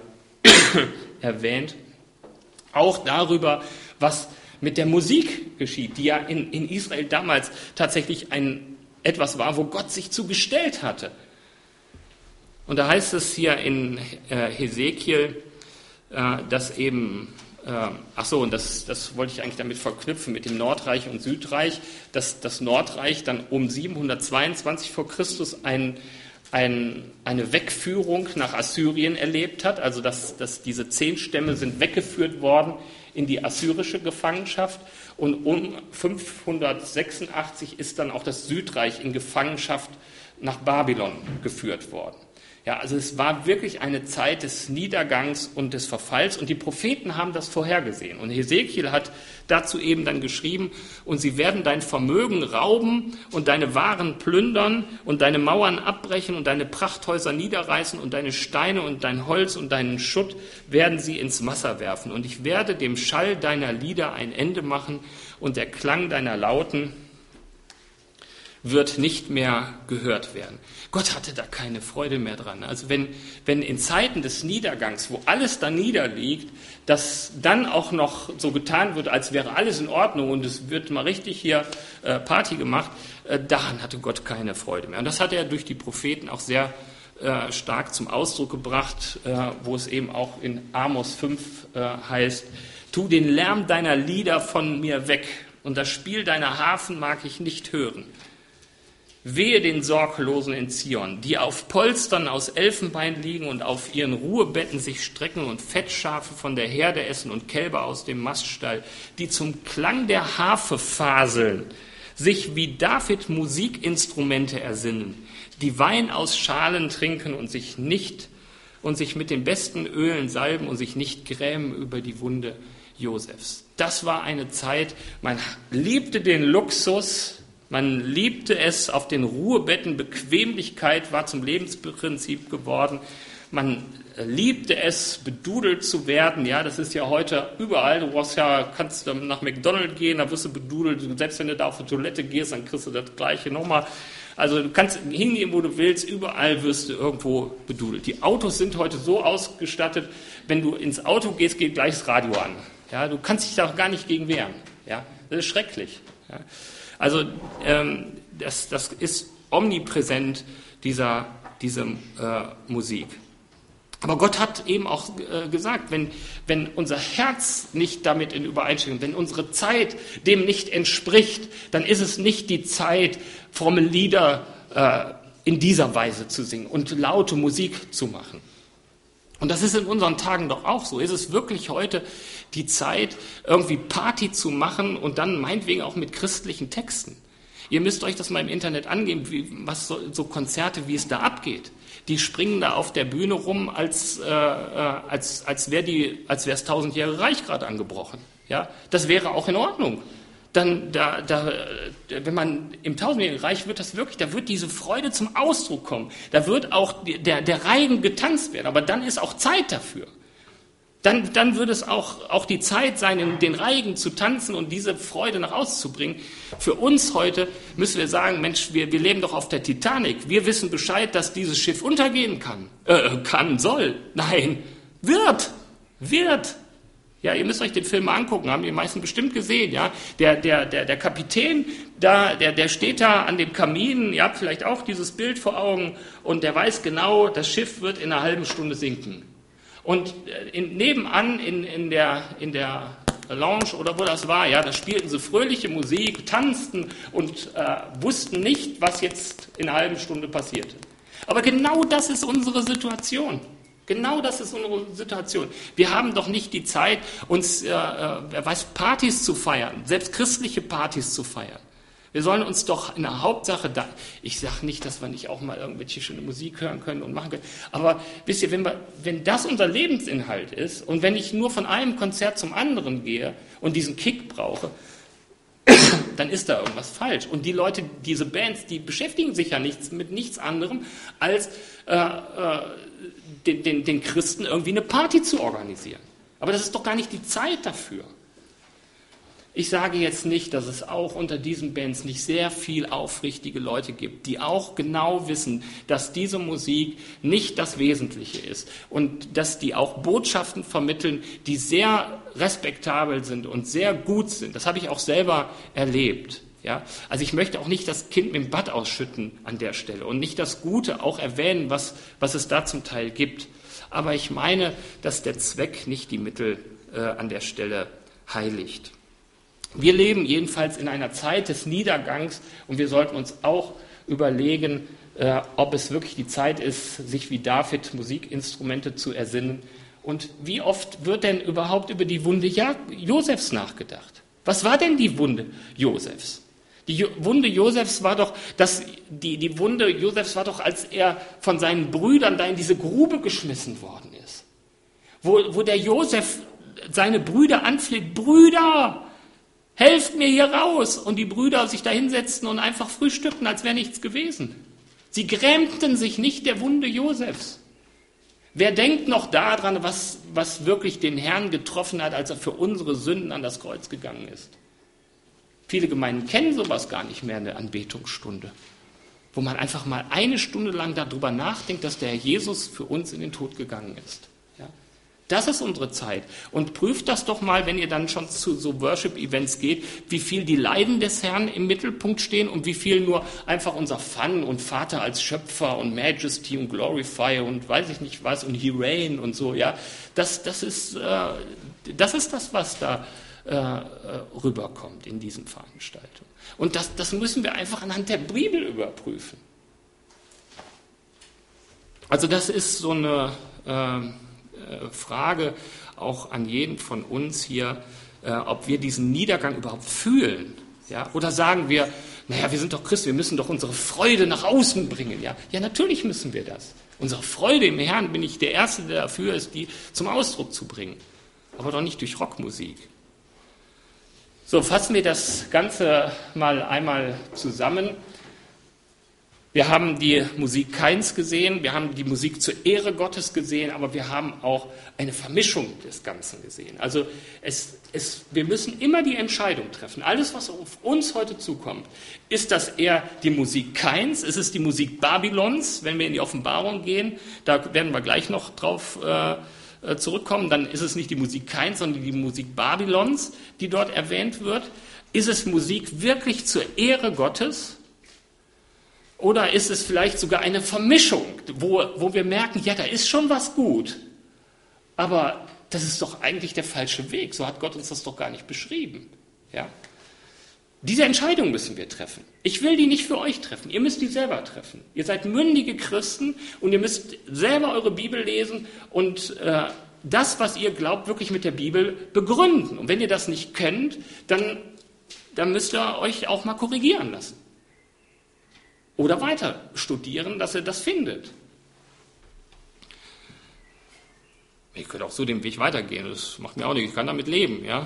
[SPEAKER 1] erwähnt, auch darüber, was mit der Musik geschieht, die ja in, in Israel damals tatsächlich ein, etwas war, wo Gott sich zugestellt hatte. Und da heißt es hier in äh, Hesekiel, äh, dass eben... Ach so, und das, das wollte ich eigentlich damit verknüpfen mit dem Nordreich und Südreich, dass das Nordreich dann um siebenhundertzweiundzwanzig vor Christus ein, ein, eine Wegführung nach Assyrien erlebt hat, also dass, dass diese zehn Stämme sind weggeführt worden in die assyrische Gefangenschaft und um fünfhundertsechsundachtzig ist dann auch das Südreich in Gefangenschaft nach Babylon geführt worden. Ja, also es war wirklich eine Zeit des Niedergangs und des Verfalls und die Propheten haben das vorhergesehen. Und Hesekiel hat dazu eben dann geschrieben, und sie werden dein Vermögen rauben und deine Waren plündern und deine Mauern abbrechen und deine Prachthäuser niederreißen und deine Steine und dein Holz und deinen Schutt werden sie ins Wasser werfen. Und ich werde dem Schall deiner Lieder ein Ende machen und der Klang deiner Lauten wird nicht mehr gehört werden. Gott hatte da keine Freude mehr dran. Also wenn, wenn in Zeiten des Niedergangs, wo alles da niederliegt, dass dann auch noch so getan wird, als wäre alles in Ordnung und es wird mal richtig hier äh, Party gemacht, äh, daran hatte Gott keine Freude mehr. Und das hat er durch die Propheten auch sehr äh, stark zum Ausdruck gebracht, äh, wo es eben auch in Amos fünf äh, heißt, tu den Lärm deiner Lieder von mir weg und das Spiel deiner Harfen mag ich nicht hören. Wehe den Sorglosen in Zion, die auf Polstern aus Elfenbein liegen und auf ihren Ruhebetten sich strecken und Fettschafe von der Herde essen und Kälber aus dem Maststall, die zum Klang der Harfe faseln, sich wie David Musikinstrumente ersinnen, die Wein aus Schalen trinken und sich nicht und sich mit den besten Ölen salben und sich nicht grämen über die Wunde Josefs. Das war eine Zeit, man liebte den Luxus, man liebte es auf den Ruhebetten, Bequemlichkeit war zum Lebensprinzip geworden. Man liebte es, bedudelt zu werden. Ja, das ist ja heute überall. Du brauchst ja, kannst nach McDonald's gehen, da wirst du bedudelt. Selbst wenn du da auf die Toilette gehst, dann kriegst du das Gleiche nochmal. Also du kannst hingehen, wo du willst. Überall wirst du irgendwo bedudelt. Die Autos sind heute so ausgestattet, wenn du ins Auto gehst, geht gleich das Radio an. Ja, du kannst dich da auch gar nicht gegen wehren. Ja, das ist schrecklich. Ja. Also ähm, das, das ist omnipräsent, dieser, diese äh, Musik. Aber Gott hat eben auch äh, gesagt, wenn, wenn unser Herz nicht damit in Übereinstimmung, wenn unsere Zeit dem nicht entspricht, dann ist es nicht die Zeit, fromme Lieder äh, in dieser Weise zu singen und laute Musik zu machen. Und das ist in unseren Tagen doch auch so. Ist es wirklich heute die Zeit, irgendwie Party zu machen und dann meinetwegen auch mit christlichen Texten? Ihr müsst euch das mal im Internet angeben, wie, was so, so Konzerte, wie es da abgeht. Die springen da auf der Bühne rum, als, äh, als, als wäre die, als wäre das tausendjährige Reich gerade angebrochen. Ja, das wäre auch in Ordnung. Dann, da, da, wenn man im tausendjährigen Reich wird das wirklich, da wird diese Freude zum Ausdruck kommen. Da wird auch der, der Reigen getanzt werden, aber dann ist auch Zeit dafür. Dann, dann würde es auch, auch die Zeit sein, in den Reigen zu tanzen und diese Freude nach außen zu bringen. Für uns heute müssen wir sagen, Mensch, wir, wir leben doch auf der Titanic. Wir wissen Bescheid, dass dieses Schiff untergehen kann. Äh, kann, soll. Nein, wird, wird. Ja, ihr müsst euch den Film mal angucken, haben die meisten bestimmt gesehen, ja. Der, der, der, der Kapitän, da, der, der steht da an dem Kamin, ihr habt vielleicht auch dieses Bild vor Augen, und der weiß genau, das Schiff wird in einer halben Stunde sinken. Und in, nebenan in, in der, in der Lounge oder wo das war, ja, da spielten sie fröhliche Musik, tanzten und äh, wussten nicht, was jetzt in einer halben Stunde passierte. Aber genau das ist unsere Situation. Genau das ist unsere Situation. Wir haben doch nicht die Zeit, uns, äh, wer weiß, Partys zu feiern, selbst christliche Partys zu feiern. Wir sollen uns doch in der Hauptsache, da, ich sage nicht, dass wir nicht auch mal irgendwelche schöne Musik hören können und machen können, aber wisst ihr, wenn, wir, wenn das unser Lebensinhalt ist und wenn ich nur von einem Konzert zum anderen gehe und diesen Kick brauche, dann ist da irgendwas falsch. Und die Leute, diese Bands, die beschäftigen sich ja nichts, mit nichts anderem, als äh, äh, den, den, den Christen irgendwie eine Party zu organisieren. Aber das ist doch gar nicht die Zeit dafür. Ich sage jetzt nicht, dass es auch unter diesen Bands nicht sehr viel aufrichtige Leute gibt, die auch genau wissen, dass diese Musik nicht das Wesentliche ist und dass die auch Botschaften vermitteln, die sehr respektabel sind und sehr gut sind. Das habe ich auch selber erlebt. Ja? Also ich möchte auch nicht das Kind mit dem Bad ausschütten an der Stelle und nicht das Gute auch erwähnen, was, was es da zum Teil gibt. Aber ich meine, dass der Zweck nicht die Mittel äh, an der Stelle heiligt. Wir leben jedenfalls in einer Zeit des Niedergangs und wir sollten uns auch überlegen, äh, ob es wirklich die Zeit ist, sich wie David Musikinstrumente zu ersinnen. Und wie oft wird denn überhaupt über die Wunde Josefs nachgedacht? Was war denn die Wunde Josefs? Die jo- Wunde Josefs war doch, dass die, die Wunde Josefs war doch, als er von seinen Brüdern da in diese Grube geschmissen worden ist. Wo, wo der Josef seine Brüder anfleht, Brüder, helft mir hier raus! Und die Brüder sich da hinsetzten und einfach frühstückten, als wäre nichts gewesen. Sie grämten sich nicht der Wunde Josefs. Wer denkt noch daran, was, was wirklich den Herrn getroffen hat, als er für unsere Sünden an das Kreuz gegangen ist? Viele Gemeinden kennen sowas gar nicht mehr in der Anbetungsstunde, wo man einfach mal eine Stunde lang darüber nachdenkt, dass der Herr Jesus für uns in den Tod gegangen ist. Ja? Das ist unsere Zeit. Und prüft das doch mal, wenn ihr dann schon zu so Worship-Events geht, wie viel die Leiden des Herrn im Mittelpunkt stehen und wie viel nur einfach unser Fun und Vater als Schöpfer und Majesty und Glorify und weiß ich nicht was und He reign und so, ja. Das, das ist, äh, das ist das, was da äh, rüberkommt in diesen Veranstaltungen. Und das, das müssen wir einfach anhand der Bibel überprüfen. Also das ist so eine äh, Frage auch an jeden von uns hier, äh, ob wir diesen Niedergang überhaupt fühlen. Ja? Oder sagen wir, naja, wir sind doch Christen, wir müssen doch unsere Freude nach außen bringen. Ja? Ja, natürlich müssen wir das. Unsere Freude im Herrn, bin ich der Erste, der dafür ist, die zum Ausdruck zu bringen. Aber doch nicht durch Rockmusik. So, fassen wir das Ganze mal einmal zusammen. Wir haben die Musik Kains gesehen, wir haben die Musik zur Ehre Gottes gesehen, aber wir haben auch eine Vermischung des Ganzen gesehen. Also es, es, wir müssen immer die Entscheidung treffen. Alles, was auf uns heute zukommt, ist das eher die Musik Kains, ist es die Musik Babylons, wenn wir in die Offenbarung gehen, da werden wir gleich noch drauf äh, zurückkommen, dann ist es nicht die Musik Kains, sondern die Musik Babylons, die dort erwähnt wird. Ist es Musik wirklich zur Ehre Gottes? Oder ist es vielleicht sogar eine Vermischung, wo, wo wir merken, ja, da ist schon was gut, aber das ist doch eigentlich der falsche Weg. So hat Gott uns das doch gar nicht beschrieben. Ja? Diese Entscheidung müssen wir treffen. Ich will die nicht für euch treffen, ihr müsst die selber treffen. Ihr seid mündige Christen und ihr müsst selber eure Bibel lesen und äh, das, was ihr glaubt, wirklich mit der Bibel begründen. Und wenn ihr das nicht könnt, dann, dann müsst ihr euch auch mal korrigieren lassen. Oder weiter studieren, dass ihr das findet. Ich könnte auch so den Weg weitergehen, das macht mir auch nichts, ich kann damit leben. Ja?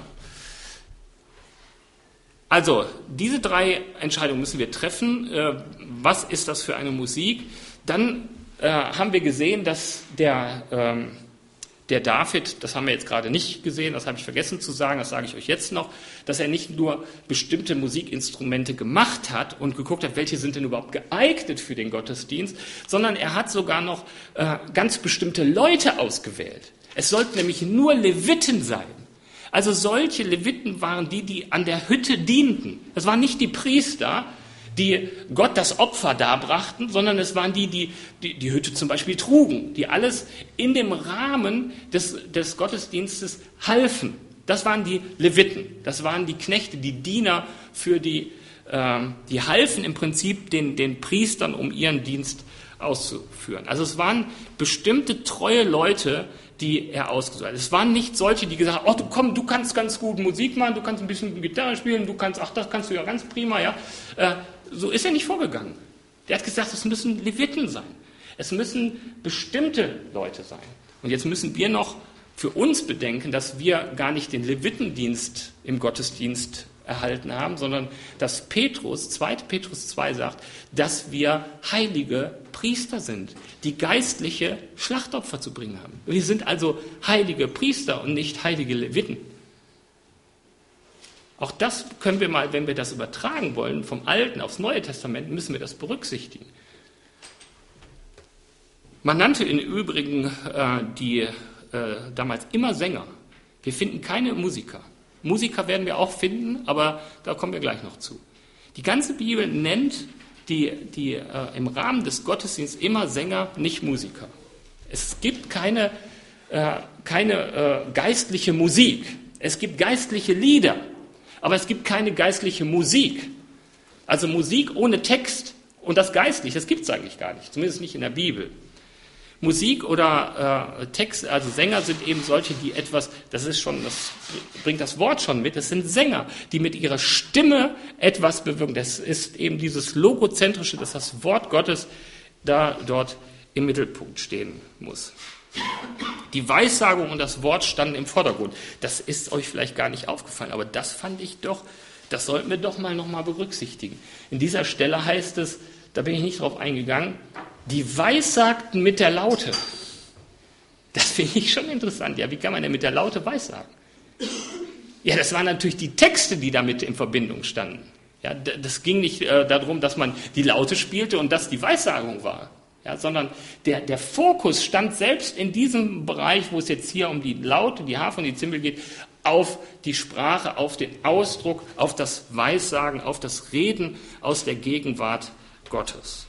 [SPEAKER 1] Also, diese drei Entscheidungen müssen wir treffen. Was ist das für eine Musik? Dann äh, haben wir gesehen, dass der, ähm, der David, das haben wir jetzt gerade nicht gesehen, das habe ich vergessen zu sagen, das sage ich euch jetzt noch, dass er nicht nur bestimmte Musikinstrumente gemacht hat und geguckt hat, welche sind denn überhaupt geeignet für den Gottesdienst, sondern er hat sogar noch äh, ganz bestimmte Leute ausgewählt. Es sollten nämlich nur Leviten sein. Also solche Leviten waren die, die an der Hütte dienten. Das waren nicht die Priester, die Gott das Opfer darbrachten, sondern es waren die, die, die die Hütte zum Beispiel trugen, die alles in dem Rahmen des, des Gottesdienstes halfen. Das waren die Leviten, das waren die Knechte, die Diener für die, äh, die halfen im Prinzip den, den Priestern, um ihren Dienst auszuführen. Also es waren bestimmte treue Leute, die er ausgesucht hat. Es waren nicht solche, die gesagt haben, oh du, komm, du kannst ganz gut Musik machen, du kannst ein bisschen Gitarre spielen, du kannst, ach das kannst du ja ganz prima, ja. Äh, So ist er nicht vorgegangen. Der hat gesagt, es müssen Leviten sein. Es müssen bestimmte Leute sein. Und jetzt müssen wir noch für uns bedenken, dass wir gar nicht den Levitendienst im Gottesdienst erhalten haben, sondern dass Petrus, zweiter Petrus zwei sagt, dass wir heilige Priester sind, die geistliche Schlachtopfer zu bringen haben. Wir sind also heilige Priester und nicht heilige Leviten. Auch das können wir mal, wenn wir das übertragen wollen, vom Alten aufs Neue Testament, müssen wir das berücksichtigen. Man nannte im Übrigen äh, die äh, damals immer Sänger. Wir finden keine Musiker. Musiker werden wir auch finden, aber da kommen wir gleich noch zu. Die ganze Bibel nennt die, die äh, im Rahmen des Gottesdienstes immer Sänger, nicht Musiker. Es gibt keine, äh, keine äh, geistliche Musik. Es gibt geistliche Lieder. Aber es gibt keine geistliche Musik. Also Musik ohne Text und das Geistliche, das gibt es eigentlich gar nicht, zumindest nicht in der Bibel. Musik oder äh, Text, also Sänger sind eben solche, die etwas, das ist schon, das bringt das Wort schon mit, das sind Sänger, die mit ihrer Stimme etwas bewirken. Das ist eben dieses Logozentrische, dass das Wort Gottes da dort im Mittelpunkt stehen muss. Die Weissagung und das Wort standen im Vordergrund. Das ist euch vielleicht gar nicht aufgefallen, aber das fand ich doch, das sollten wir doch mal nochmal berücksichtigen. In dieser Stelle heißt es, da bin ich nicht drauf eingegangen, die Weissagten mit der Laute. Das finde ich schon interessant. Ja, wie kann man denn mit der Laute weissagen? Ja, das waren natürlich die Texte, die damit in Verbindung standen. Ja, das ging nicht äh, darum, dass man die Laute spielte und das die Weissagung war. Ja, sondern der, der Fokus stand selbst in diesem Bereich, wo es jetzt hier um die Laute, die Harfe und die Zimbel geht, auf die Sprache, auf den Ausdruck, auf das Weissagen, auf das Reden aus der Gegenwart Gottes.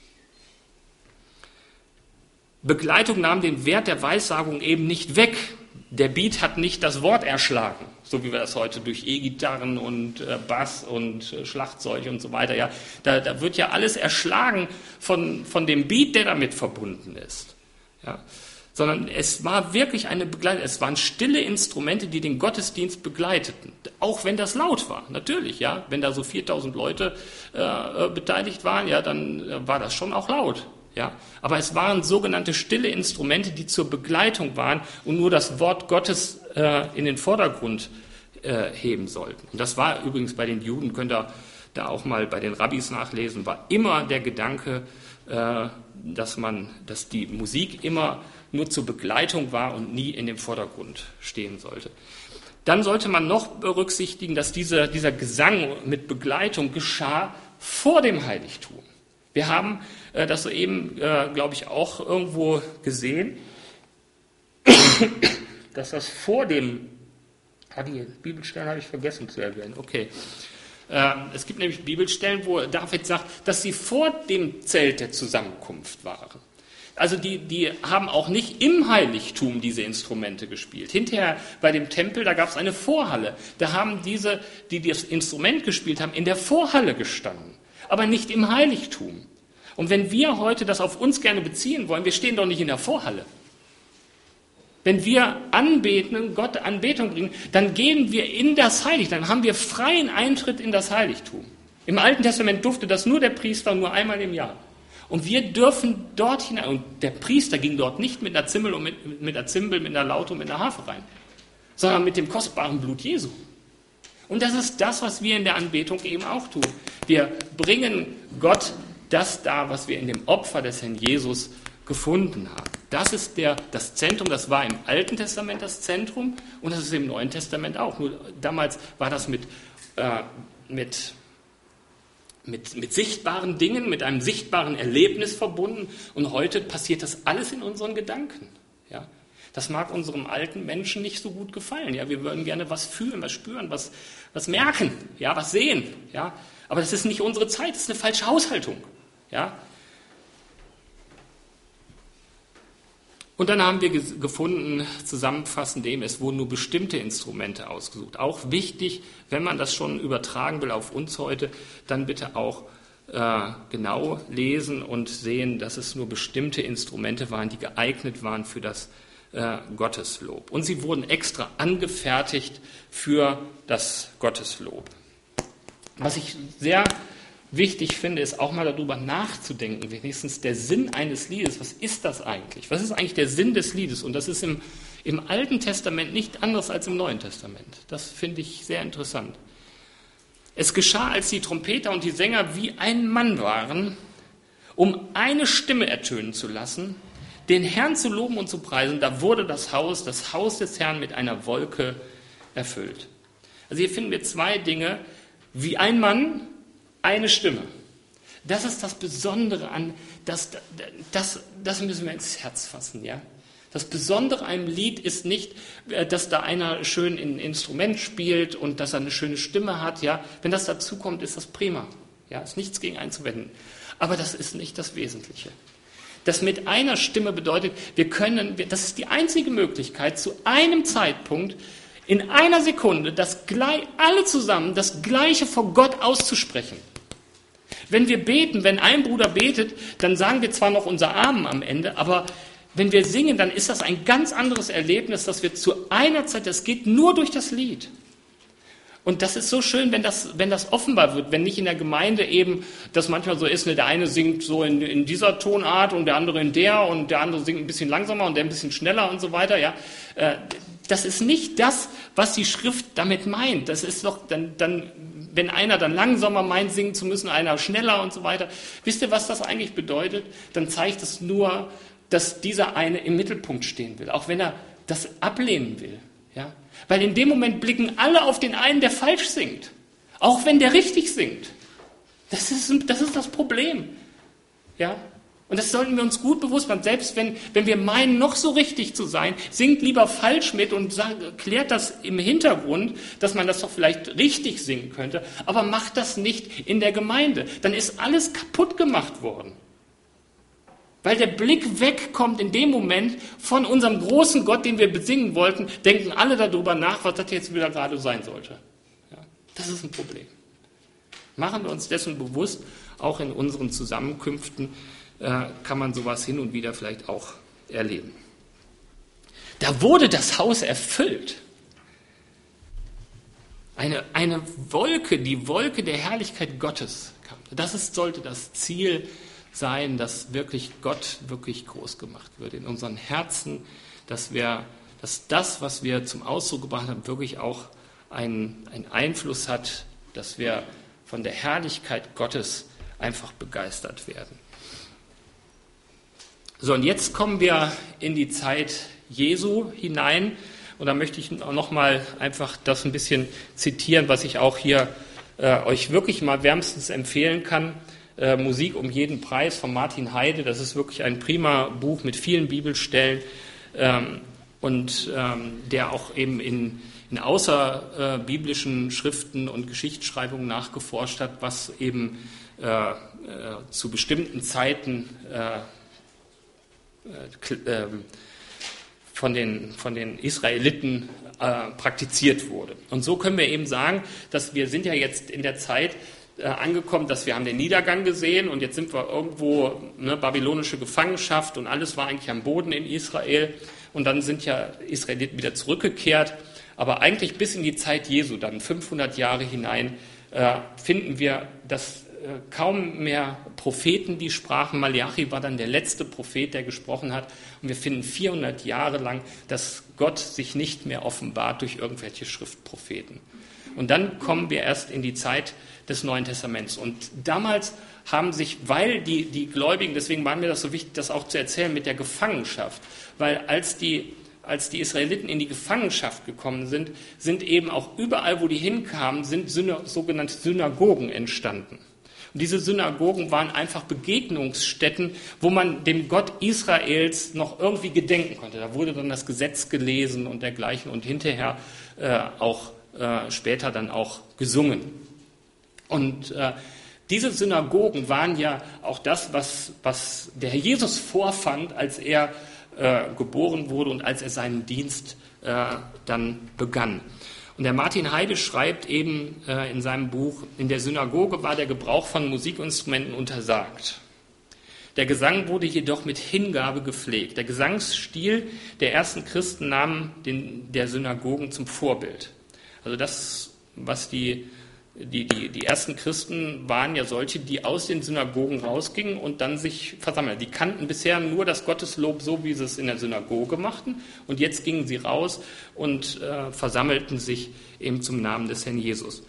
[SPEAKER 1] Begleitung nahm den Wert der Weissagung eben nicht weg. Der Beat hat nicht das Wort erschlagen, so wie wir das heute durch E-Gitarren und äh, Bass und äh, Schlagzeug und so weiter, ja, da, da wird ja alles erschlagen von, von dem Beat, der damit verbunden ist. Ja. Sondern es war wirklich eine Begleitung, es waren stille Instrumente, die den Gottesdienst begleiteten, auch wenn das laut war, natürlich, ja, wenn da so viertausend Leute äh, beteiligt waren, ja, dann äh, war das schon auch laut. Ja, aber es waren sogenannte stille Instrumente, die zur Begleitung waren und nur das Wort Gottes äh, in den Vordergrund äh, heben sollten. Und das war übrigens bei den Juden, könnt ihr da auch mal bei den Rabbis nachlesen, war immer der Gedanke, äh, dass man, dass die Musik immer nur zur Begleitung war und nie in dem Vordergrund stehen sollte. Dann sollte man noch berücksichtigen, dass diese, dieser Gesang mit Begleitung geschah vor dem Heiligtum. Wir haben äh, das soeben, äh, glaube ich, auch irgendwo gesehen, dass das vor dem, ah, die Bibelstellen habe ich vergessen zu erwähnen, okay. Äh, es gibt nämlich Bibelstellen, wo David sagt, dass sie vor dem Zelt der Zusammenkunft waren. Also die, die haben auch nicht im Heiligtum diese Instrumente gespielt. Hinterher bei dem Tempel, da gab es eine Vorhalle. Da haben diese, die das Instrument gespielt haben, in der Vorhalle gestanden. Aber nicht im Heiligtum. Und wenn wir heute das auf uns gerne beziehen wollen, wir stehen doch nicht in der Vorhalle. Wenn wir anbeten, Gott Anbetung bringen, dann gehen wir in das Heiligtum, dann haben wir freien Eintritt in das Heiligtum. Im Alten Testament durfte das nur der Priester nur einmal im Jahr. Und wir dürfen dort hinein, und der Priester ging dort nicht mit einer Zimbel, und mit, mit einer Zimbel, mit einer Laute und mit einer Harfe rein, sondern mit dem kostbaren Blut Jesu. Und das ist das, was wir in der Anbetung eben auch tun. Wir bringen Gott das dar, was wir in dem Opfer des Herrn Jesus gefunden haben. Das ist der, das Zentrum, das war im Alten Testament das Zentrum und das ist im Neuen Testament auch. Nur damals war das mit, äh, mit, mit, mit sichtbaren Dingen, mit einem sichtbaren Erlebnis verbunden und heute passiert das alles in unseren Gedanken. Ja? Das mag unserem alten Menschen nicht so gut gefallen. Ja, wir würden gerne was fühlen, was spüren, was, was merken, ja, was sehen. Ja, aber das ist nicht unsere Zeit, das ist eine falsche Haushaltung. Ja. Und dann haben wir gefunden, zusammenfassend dem, es wurden nur bestimmte Instrumente ausgesucht. Auch wichtig, wenn man das schon übertragen will auf uns heute, dann bitte auch äh, genau lesen und sehen, dass es nur bestimmte Instrumente waren, die geeignet waren für das äh, Gotteslob. Und sie wurden extra angefertigt für das Gotteslob. Was ich sehr wichtig finde, ist auch mal darüber nachzudenken, wenigstens der Sinn eines Liedes. Was ist das eigentlich? Was ist eigentlich der Sinn des Liedes? Und das ist im, im Alten Testament nicht anders als im Neuen Testament. Das finde ich sehr interessant. Es geschah, als die Trompeter und die Sänger wie ein Mann waren, um eine Stimme ertönen zu lassen, den Herrn zu loben und zu preisen. Da wurde das Haus, das Haus des Herrn mit einer Wolke erfüllt. Also hier finden wir zwei Dinge, wie ein Mann, eine Stimme. Das ist das Besondere an, das, das, das müssen wir ins Herz fassen, ja. Das Besondere an einem Lied ist nicht, dass da einer schön ein Instrument spielt und dass er eine schöne Stimme hat, ja. Wenn das dazu kommt, ist das prima, ja. Ist nichts gegen einzuwenden. Aber das ist nicht das Wesentliche. Das mit einer Stimme bedeutet, wir können, das ist die einzige Möglichkeit, zu einem Zeitpunkt in einer Sekunde das alle zusammen das Gleiche vor Gott auszusprechen. Wenn wir beten, wenn ein Bruder betet, dann sagen wir zwar noch unser Amen am Ende, aber wenn wir singen, dann ist das ein ganz anderes Erlebnis, dass wir zu einer Zeit, das geht nur durch das Lied. Und das ist so schön, wenn das, wenn das offenbar wird, wenn nicht in der Gemeinde eben das manchmal so ist, ne, der eine singt so in, in dieser Tonart und der andere in der und der andere singt ein bisschen langsamer und der ein bisschen schneller und so weiter, ja. Das ist nicht das, was die Schrift damit meint. Das ist doch dann, dann, wenn einer dann langsamer meint, singen zu müssen, einer schneller und so weiter. Wisst ihr, was das eigentlich bedeutet? Dann zeigt es nur, dass dieser eine im Mittelpunkt stehen will, auch wenn er das ablehnen will. Ja? Weil in dem Moment blicken alle auf den einen, der falsch singt, auch wenn der richtig singt. Das ist das, ist das Problem. Ja? Und das sollten wir uns gut bewusst machen. Selbst wenn, wenn wir meinen, noch so richtig zu sein, singt lieber falsch mit und sagt, klärt das im Hintergrund, dass man das doch vielleicht richtig singen könnte. Aber macht das nicht in der Gemeinde. Dann ist alles kaputt gemacht worden. Weil der Blick wegkommt in dem Moment von unserem großen Gott, den wir besingen wollten, denken alle darüber nach, was das jetzt wieder gerade sein sollte. Ja, das ist ein Problem. Machen wir uns dessen bewusst, auch in unseren Zusammenkünften, kann man sowas hin und wieder vielleicht auch erleben. Da wurde das Haus erfüllt. Eine, eine Wolke, die Wolke der Herrlichkeit Gottes kam. Das ist, sollte das Ziel sein, dass wirklich Gott wirklich groß gemacht wird in unseren Herzen, dass wir, dass das, was wir zum Ausdruck gebracht haben, wirklich auch einen, einen Einfluss hat, dass wir von der Herrlichkeit Gottes einfach begeistert werden. So, und jetzt kommen wir in die Zeit Jesu hinein. Und da möchte ich auch nochmal einfach das ein bisschen zitieren, was ich auch hier äh, euch wirklich mal wärmstens empfehlen kann. Äh, Musik um jeden Preis von Martin Heide. Das ist wirklich ein prima Buch mit vielen Bibelstellen ähm, und ähm, der auch eben in, in außerbiblischen Schriften und Geschichtsschreibungen nachgeforscht hat, was eben äh, äh, zu bestimmten Zeiten äh, von den, von den Israeliten äh, praktiziert wurde. Und so können wir eben sagen, dass wir sind ja jetzt in der Zeit äh, angekommen, dass wir haben den Niedergang gesehen und jetzt sind wir irgendwo, ne, babylonische Gefangenschaft und alles war eigentlich am Boden in Israel und dann sind ja Israeliten wieder zurückgekehrt, aber eigentlich bis in die Zeit Jesu, dann fünfhundert Jahre hinein, äh, finden wir, dass kaum mehr Propheten, die sprachen. Malachi war dann der letzte Prophet, der gesprochen hat. Und wir finden vierhundert Jahre lang, dass Gott sich nicht mehr offenbart durch irgendwelche Schriftpropheten. Und dann kommen wir erst in die Zeit des Neuen Testaments. Und damals haben sich, weil die, die Gläubigen, deswegen war mir das so wichtig, das auch zu erzählen mit der Gefangenschaft, weil als die Als die Israeliten in die Gefangenschaft gekommen sind, sind eben auch überall, wo die hinkamen, sind sogenannte Synagogen entstanden. Und diese Synagogen waren einfach Begegnungsstätten, wo man dem Gott Israels noch irgendwie gedenken konnte. Da wurde dann das Gesetz gelesen und dergleichen und hinterher äh, auch äh, später dann auch gesungen. Und äh, diese Synagogen waren ja auch das, was, was der Herr Jesus vorfand, als er äh, geboren wurde und als er seinen Dienst äh, dann begann. Und der Martin Heide schreibt eben äh, in seinem Buch, in der Synagoge war der Gebrauch von Musikinstrumenten untersagt. Der Gesang wurde jedoch mit Hingabe gepflegt. Der Gesangsstil der ersten Christen nahm den, der Synagogen zum Vorbild. Also das, was die, die, die, die ersten Christen waren ja solche, die aus den Synagogen rausgingen und dann sich versammelten. Die kannten bisher nur das Gotteslob so, wie sie es in der Synagoge machten. Und jetzt gingen sie raus und äh, versammelten sich eben zum Namen des Herrn Jesus.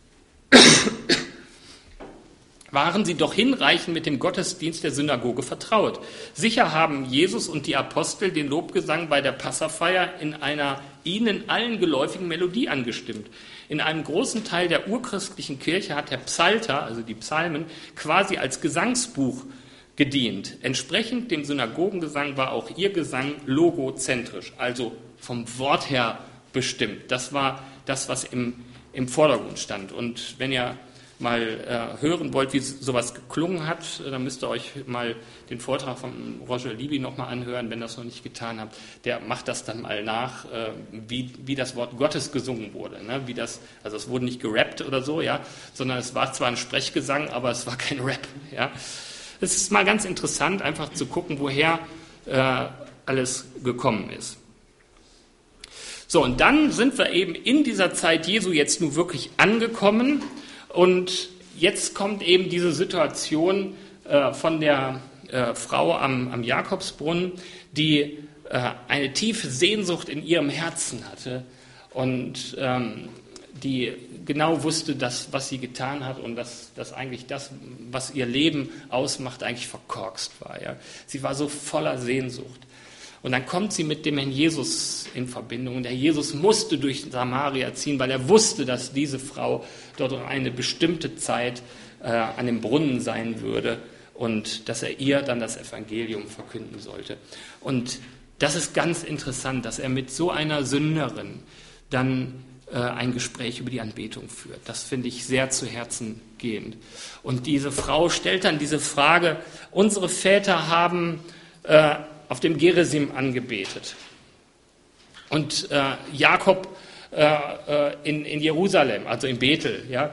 [SPEAKER 1] Waren sie doch hinreichend mit dem Gottesdienst der Synagoge vertraut. Sicher haben Jesus und die Apostel den Lobgesang bei der Passafeier in einer ihnen allen geläufigen Melodie angestimmt. In einem großen Teil der urchristlichen Kirche hat der Psalter, also die Psalmen, quasi als Gesangsbuch gedient. Entsprechend dem Synagogengesang war auch ihr Gesang logozentrisch, also vom Wort her bestimmt. Das war das, was im, im Vordergrund stand. Und wenn ihr mal äh, hören wollt, wie sowas geklungen hat, dann müsst ihr euch mal den Vortrag von Roger Libby nochmal anhören, wenn ihr das noch nicht getan habt. Der macht das dann mal nach, äh, wie, wie das Wort Gottes gesungen wurde. Ne? Wie das, also es wurde nicht gerappt oder so, ja, sondern es war zwar ein Sprechgesang, aber es war kein Rap. Ja? Es ist mal ganz interessant, einfach zu gucken, woher äh, alles gekommen ist. So, und dann sind wir eben in dieser Zeit Jesu jetzt nun wirklich angekommen. Und jetzt kommt eben diese Situation äh, von der äh, Frau am, am Jakobsbrunnen, die äh, eine tiefe Sehnsucht in ihrem Herzen hatte und ähm, die genau wusste, dass, was sie getan hat und dass, dass eigentlich das, was ihr Leben ausmacht, eigentlich verkorkst war. Ja. Sie war so voller Sehnsucht. Und dann kommt sie mit dem Herrn Jesus in Verbindung. Und der Jesus musste durch Samaria ziehen, weil er wusste, dass diese Frau dort eine bestimmte Zeit äh, an dem Brunnen sein würde und dass er ihr dann das Evangelium verkünden sollte. Und das ist ganz interessant, dass er mit so einer Sünderin dann äh, ein Gespräch über die Anbetung führt. Das finde ich sehr zu Herzen gehend. Und diese Frau stellt dann diese Frage, unsere Väter haben äh, auf dem Gerizim angebetet. Und äh, Jakob äh, in, in Jerusalem, also in Bethel, ja.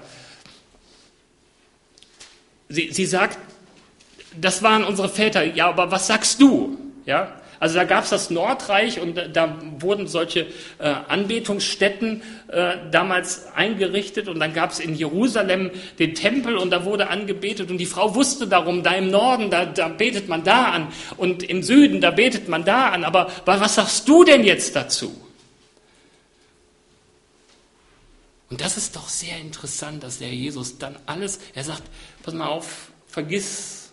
[SPEAKER 1] Sie, sie sagt, das waren unsere Väter, ja, aber was sagst du? Ja? Also da gab es das Nordreich und da, da wurden solche äh, Anbetungsstätten äh, damals eingerichtet und dann gab es in Jerusalem den Tempel und da wurde angebetet und die Frau wusste darum, da im Norden, da, da betet man da an und im Süden, da betet man da an, aber was sagst du denn jetzt dazu? Und das ist doch sehr interessant, dass der Jesus dann alles, er sagt, pass mal auf, vergiss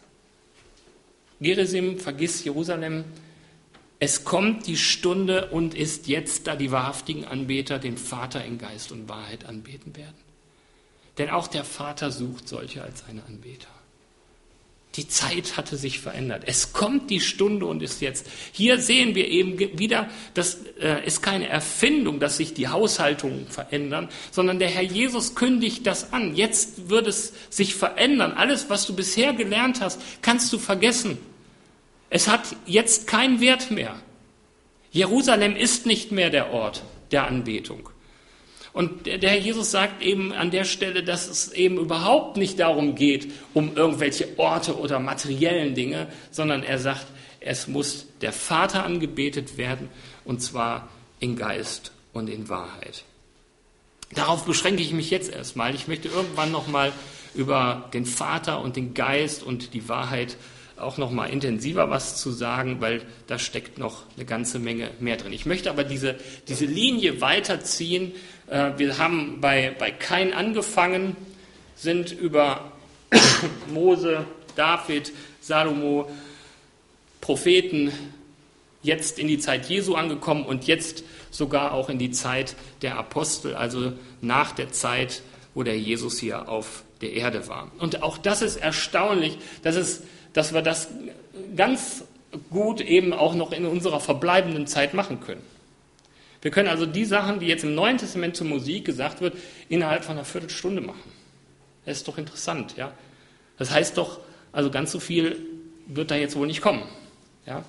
[SPEAKER 1] Gerizim, vergiss Jerusalem, es kommt die Stunde und ist jetzt, da die wahrhaftigen Anbeter den Vater in Geist und Wahrheit anbeten werden. Denn auch der Vater sucht solche als seine Anbeter. Die Zeit hatte sich verändert. Es kommt die Stunde und ist jetzt. Hier sehen wir eben wieder, das äh, ist keine Erfindung, dass sich die Haushaltungen verändern, sondern der Herr Jesus kündigt das an. Jetzt wird es sich verändern. Alles, was du bisher gelernt hast, kannst du vergessen. Es hat jetzt keinen Wert mehr. Jerusalem ist nicht mehr der Ort der Anbetung. Und der Herr Jesus sagt eben an der Stelle, dass es eben überhaupt nicht darum geht, um irgendwelche Orte oder materiellen Dinge, sondern er sagt, es muss der Vater angebetet werden, und zwar in Geist und in Wahrheit. Darauf beschränke ich mich jetzt erstmal. Ich möchte irgendwann nochmal über den Vater und den Geist und die Wahrheit auch noch mal intensiver was zu sagen, weil da steckt noch eine ganze Menge mehr drin. Ich möchte aber diese, diese Linie weiterziehen. Wir haben bei, bei Kain angefangen, sind über Mose, David, Salomo, Propheten jetzt in die Zeit Jesu angekommen und jetzt sogar auch in die Zeit der Apostel, also nach der Zeit, wo der Jesus hier auf der Erde war. Und auch das ist erstaunlich, dass es dass wir das ganz gut eben auch noch in unserer verbleibenden Zeit machen können. Wir können also die Sachen, die jetzt im Neuen Testament zur Musik gesagt wird, innerhalb von einer Viertelstunde machen. Das ist doch interessant, ja. Das heißt doch, also ganz so viel wird da jetzt wohl nicht kommen, ja.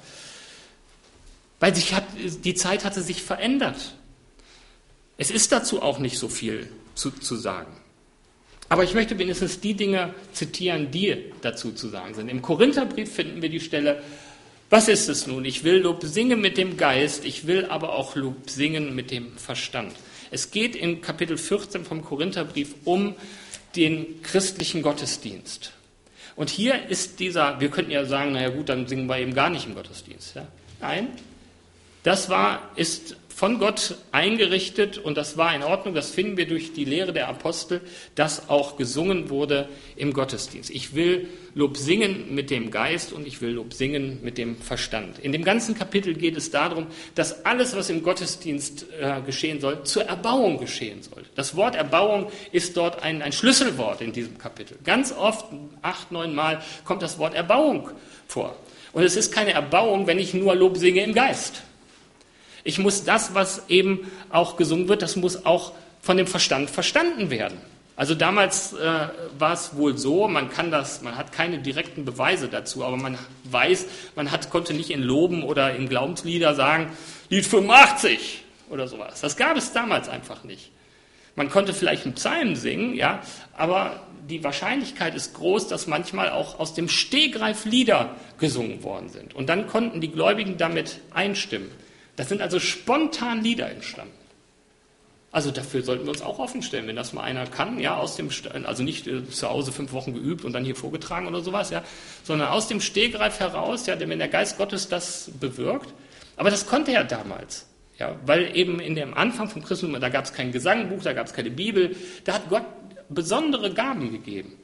[SPEAKER 1] Weil sich hat, die Zeit hatte sich verändert. Es ist dazu auch nicht so viel zu, zu sagen. Aber ich möchte wenigstens die Dinge zitieren, die dazu zu sagen sind. Im Korintherbrief finden wir die Stelle, was ist es nun? Ich will Lob singen mit dem Geist, ich will aber auch Lob singen mit dem Verstand. Es geht in Kapitel vierzehn vom Korintherbrief um den christlichen Gottesdienst. Und hier ist dieser, wir könnten ja sagen, naja gut, dann singen wir eben gar nicht im Gottesdienst. Ja? Nein, das war, ist von Gott eingerichtet und das war in Ordnung, das finden wir durch die Lehre der Apostel, dass auch gesungen wurde im Gottesdienst. Ich will Lob singen mit dem Geist und ich will Lob singen mit dem Verstand. In dem ganzen Kapitel geht es darum, dass alles, was im Gottesdienst äh, geschehen soll, zur Erbauung geschehen soll. Das Wort Erbauung ist dort ein, ein Schlüsselwort in diesem Kapitel. Ganz oft, acht, neun Mal, kommt das Wort Erbauung vor. Und es ist keine Erbauung, wenn ich nur Lob singe im Geist. Ich muss das, was eben auch gesungen wird, das muss auch von dem Verstand verstanden werden. Also damals äh, war es wohl so, man kann das, man hat keine direkten Beweise dazu, aber man weiß, man hat, konnte nicht in Loben oder in Glaubenslieder sagen, Lied fünfundachtzig oder sowas. Das gab es damals einfach nicht. Man konnte vielleicht einen Psalm singen, ja, aber die Wahrscheinlichkeit ist groß, dass manchmal auch aus dem Stegreif Lieder gesungen worden sind. Und dann konnten die Gläubigen damit einstimmen. Das sind also spontan Lieder entstanden. Also dafür sollten wir uns auch offen stellen, wenn das mal einer kann, ja, aus dem, also nicht äh, zu Hause fünf Wochen geübt und dann hier vorgetragen oder sowas, ja, sondern aus dem Stegreif heraus, ja, wenn der Geist Gottes das bewirkt. Aber das konnte er damals, ja, weil eben in dem Anfang vom Christentum, da gab es kein Gesangbuch, da gab es keine Bibel, da hat Gott besondere Gaben gegeben.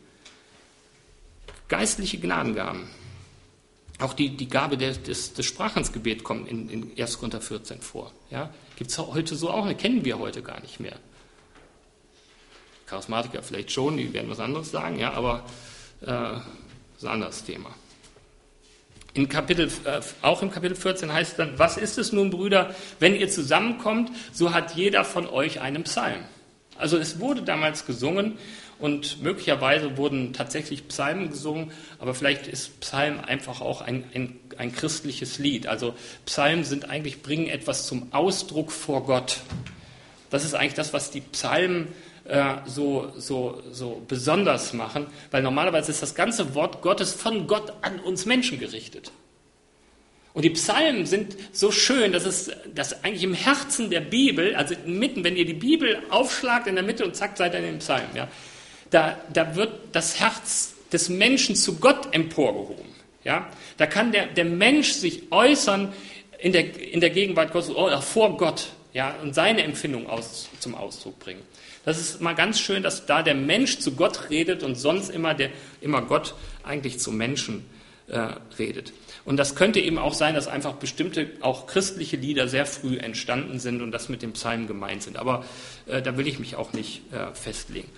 [SPEAKER 1] Geistliche Gnadengaben. Auch die, die Gabe des, des, des Sprachensgebet kommt in, in erster Korinther vierzehn vor. Ja? Gibt es heute so auch, kennen wir heute gar nicht mehr. Charismatiker vielleicht schon, die werden was anderes sagen, ja, aber äh, Das ist ein anderes Thema. In Kapitel, äh, auch im Kapitel vierzehn heißt es dann, was ist es nun, Brüder, wenn ihr zusammenkommt, so hat jeder von euch einen Psalm. Also es wurde damals gesungen und möglicherweise wurden tatsächlich Psalmen gesungen, aber vielleicht ist Psalm einfach auch ein, ein, ein christliches Lied. Also Psalmen sind eigentlich, bringen etwas zum Ausdruck vor Gott. Das ist eigentlich das, was die Psalmen äh, so, so, so besonders machen, weil normalerweise ist das ganze Wort Gottes von Gott an uns Menschen gerichtet. Und die Psalmen sind so schön, dass es dass eigentlich im Herzen der Bibel, also mitten, wenn ihr die Bibel aufschlagt in der Mitte und zack, seid ihr in den Psalmen, ja, da, da wird das Herz des Menschen zu Gott emporgehoben. Ja. Da kann der, der Mensch sich äußern in der, in der Gegenwart Gottes oder vor Gott, ja, und seine Empfindung aus, zum Ausdruck bringen. Das ist mal ganz schön, dass da der Mensch zu Gott redet und sonst immer, der, immer Gott eigentlich zu Menschen äh, redet. Und das könnte eben auch sein, dass einfach bestimmte, auch christliche Lieder sehr früh entstanden sind und das mit dem Psalm gemeint sind. Aber äh, da will ich mich auch nicht äh, festlegen.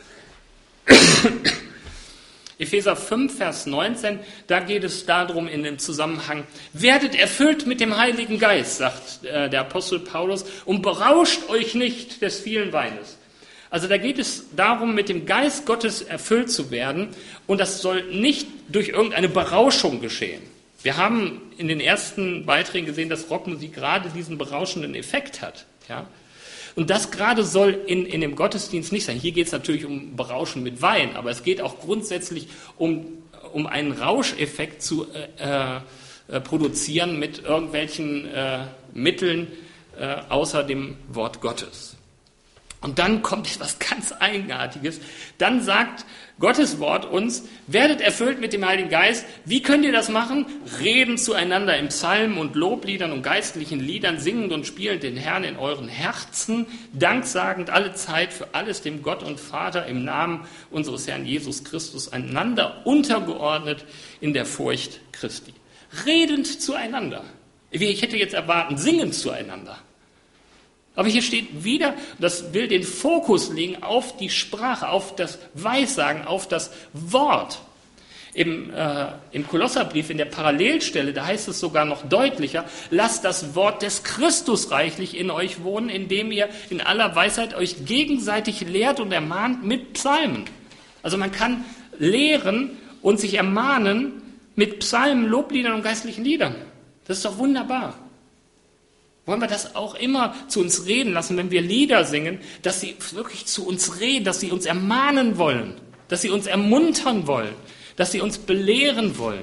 [SPEAKER 1] Epheser fünf, Vers neunzehn, da geht es darum in dem Zusammenhang, werdet erfüllt mit dem Heiligen Geist, sagt äh, der Apostel Paulus, und berauscht euch nicht des vielen Weines. Also da geht es darum, mit dem Geist Gottes erfüllt zu werden und das soll nicht durch irgendeine Berauschung geschehen. Wir haben in den ersten Beiträgen gesehen, dass Rockmusik gerade diesen berauschenden Effekt hat. Ja? Und das gerade soll in, in dem Gottesdienst nicht sein. Hier geht es natürlich um Berauschen mit Wein, aber es geht auch grundsätzlich um, um einen Rauscheffekt zu äh, äh, produzieren mit irgendwelchen äh, Mitteln äh, außer dem Wort Gottes. Und dann kommt etwas ganz Eigenartiges. Dann sagt Gottes Wort uns, werdet erfüllt mit dem Heiligen Geist. Wie könnt ihr das machen? Reden zueinander in Psalmen und Lobliedern und geistlichen Liedern, singend und spielend den Herrn in euren Herzen, danksagend alle Zeit für alles dem Gott und Vater im Namen unseres Herrn Jesus Christus, einander untergeordnet in der Furcht Christi. Redend zueinander. Ich hätte jetzt erwartet, singend zueinander. Aber hier steht wieder, das will den Fokus legen auf die Sprache, auf das Weissagen, auf das Wort. Im, äh, im Kolosserbrief, in der Parallelstelle, da heißt es sogar noch deutlicher, lasst das Wort des Christus reichlich in euch wohnen, indem ihr in aller Weisheit euch gegenseitig lehrt und ermahnt mit Psalmen. Also man kann lehren und sich ermahnen mit Psalmen, Lobliedern und geistlichen Liedern. Das ist doch wunderbar. Wollen wir das auch immer zu uns reden lassen, wenn wir Lieder singen, dass sie wirklich zu uns reden, dass sie uns ermahnen wollen, dass sie uns ermuntern wollen, dass sie uns belehren wollen.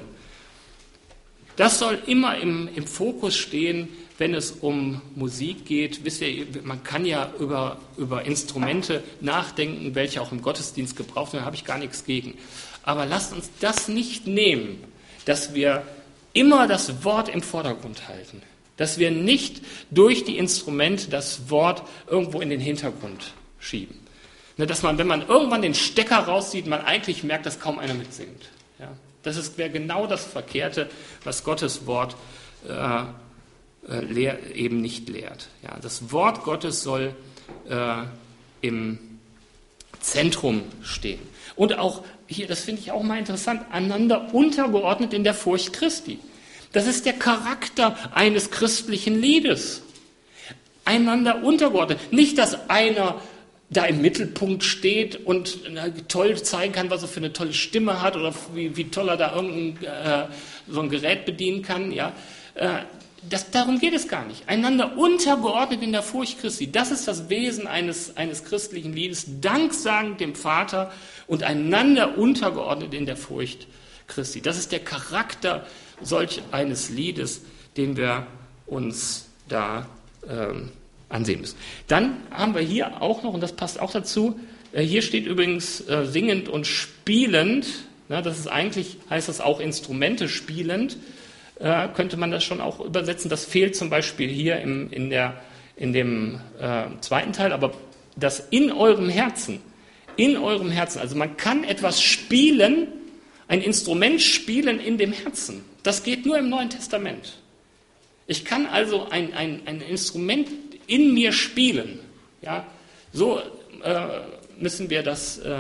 [SPEAKER 1] Das soll immer im, im Fokus stehen, wenn es um Musik geht. Wisst ihr, man kann ja über, über Instrumente nachdenken, welche auch im Gottesdienst gebraucht werden, da habe ich gar nichts gegen. Aber lasst uns das nicht nehmen, dass wir immer das Wort im Vordergrund halten. Dass wir nicht durch die Instrumente das Wort irgendwo in den Hintergrund schieben. Dass man, wenn man irgendwann den Stecker rauszieht, man eigentlich merkt, dass kaum einer mitsingt. Ja, das wäre genau das Verkehrte, was Gottes Wort äh, äh, lehr, eben nicht lehrt. Ja, das Wort Gottes soll äh, im Zentrum stehen. Und auch hier, das finde ich auch mal interessant, einander untergeordnet in der Furcht Christi. Das ist der Charakter eines christlichen Liedes. Einander untergeordnet. Nicht, dass einer da im Mittelpunkt steht und toll zeigen kann, was er für eine tolle Stimme hat oder wie, wie toll er da irgendein äh, so ein Gerät bedienen kann. Ja, äh, das, darum geht es gar nicht. Einander untergeordnet in der Furcht Christi. Das ist das Wesen eines, eines christlichen Liedes. Danksagend dem Vater und einander untergeordnet in der Furcht Christi. Das ist der Charakter solch eines Liedes, den wir uns da ähm, ansehen müssen. Dann haben wir hier auch noch, und das passt auch dazu, äh, hier steht übrigens äh, singend und spielend, na, das ist eigentlich, heißt das auch Instrumente spielend, äh, könnte man das schon auch übersetzen. Das fehlt zum Beispiel hier im, in, der, in dem äh, zweiten Teil, aber das in eurem Herzen, in eurem Herzen, also man kann etwas spielen, ein Instrument spielen in dem Herzen. Das geht nur im Neuen Testament. Ich kann also ein, ein, ein Instrument in mir spielen. Ja, so äh, müssen wir das äh,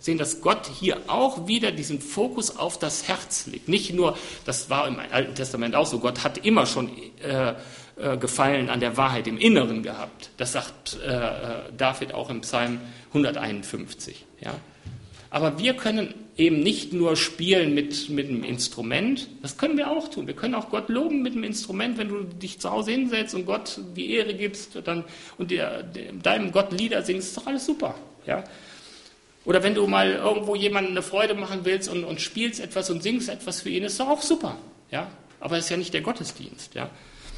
[SPEAKER 1] sehen, dass Gott hier auch wieder diesen Fokus auf das Herz legt. Nicht nur, das war im Alten Testament auch so, Gott hat immer schon äh, äh, Gefallen an der Wahrheit im Inneren gehabt. Das sagt äh, David auch im Psalm hunderteinundfünfzig. Ja. Aber wir können eben nicht nur spielen mit, mit einem Instrument, das können wir auch tun. Wir können auch Gott loben mit einem Instrument, wenn du dich zu Hause hinsetzt und Gott die Ehre gibst dann, und dir, deinem Gott Lieder singst, ist doch alles super. Ja? Oder wenn du mal irgendwo jemandem eine Freude machen willst und, und spielst etwas und singst etwas für ihn, ist doch auch super. Ja? Aber das ist ja nicht der Gottesdienst. Ja?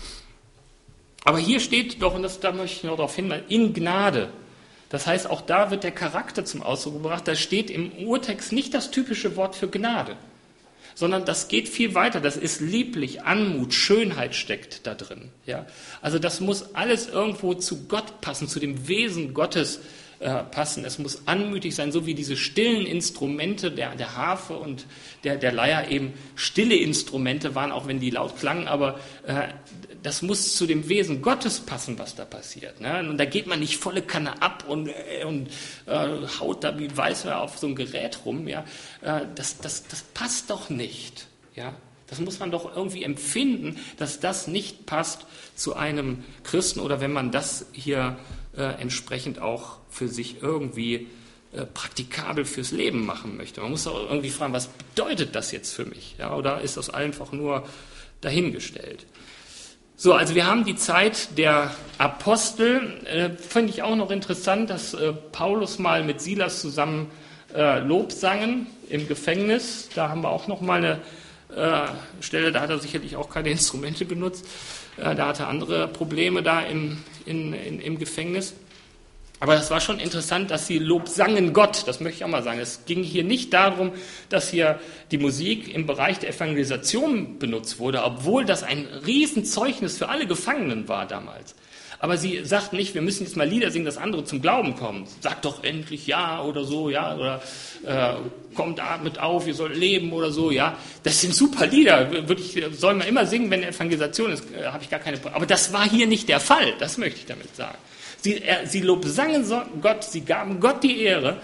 [SPEAKER 1] Aber hier steht doch, und das, da möchte ich noch darauf hinweisen, in Gnade. Das heißt, auch da wird der Charakter zum Ausdruck gebracht. Da steht im Urtext nicht das typische Wort für Gnade, sondern das geht viel weiter. Das ist lieblich, Anmut, Schönheit steckt da drin. Ja? Also das muss alles irgendwo zu Gott passen, zu dem Wesen Gottes äh, passen. Es muss anmutig sein, so wie diese stillen Instrumente der, der Harfe und der, der Leier eben stille Instrumente waren, auch wenn die laut klangen, aber äh, das muss zu dem Wesen Gottes passen, was da passiert. Ne? Und da geht man nicht volle Kanne ab und, und äh, haut da wie Weißwehr auf so ein Gerät rum. Ja? Äh, das, das, das passt doch nicht. Ja? Das muss man doch irgendwie empfinden, dass das nicht passt zu einem Christen oder wenn man das hier äh, entsprechend auch für sich irgendwie äh, praktikabel fürs Leben machen möchte. Man muss auch irgendwie fragen, was bedeutet das jetzt für mich? Ja? Oder ist das einfach nur dahingestellt? So, also wir haben die Zeit der Apostel. Äh, finde ich auch noch interessant, dass äh, Paulus mal mit Silas zusammen äh, Lob sangen im Gefängnis. Da haben wir auch noch mal eine äh, Stelle, da hat er sicherlich auch keine Instrumente genutzt. Äh, da hatte er andere Probleme da im, in, in, im Gefängnis. Aber das war schon interessant, dass sie Lob sangen Gott, das möchte ich auch mal sagen. Es ging hier nicht darum, dass hier die Musik im Bereich der Evangelisation benutzt wurde, obwohl das ein Riesenzeugnis für alle Gefangenen war damals. Aber sie sagten nicht, wir müssen jetzt mal Lieder singen, dass andere zum Glauben kommen. Sagt doch endlich ja oder so, ja, oder äh, kommt mit auf, ihr sollt leben oder so, ja. Das sind super Lieder, würde ich, soll man immer singen, wenn Evangelisation ist, äh, habe ich gar keine Probleme. Aber das war hier nicht der Fall, das möchte ich damit sagen. Sie, er, sie lobsangen Gott, sie gaben Gott die Ehre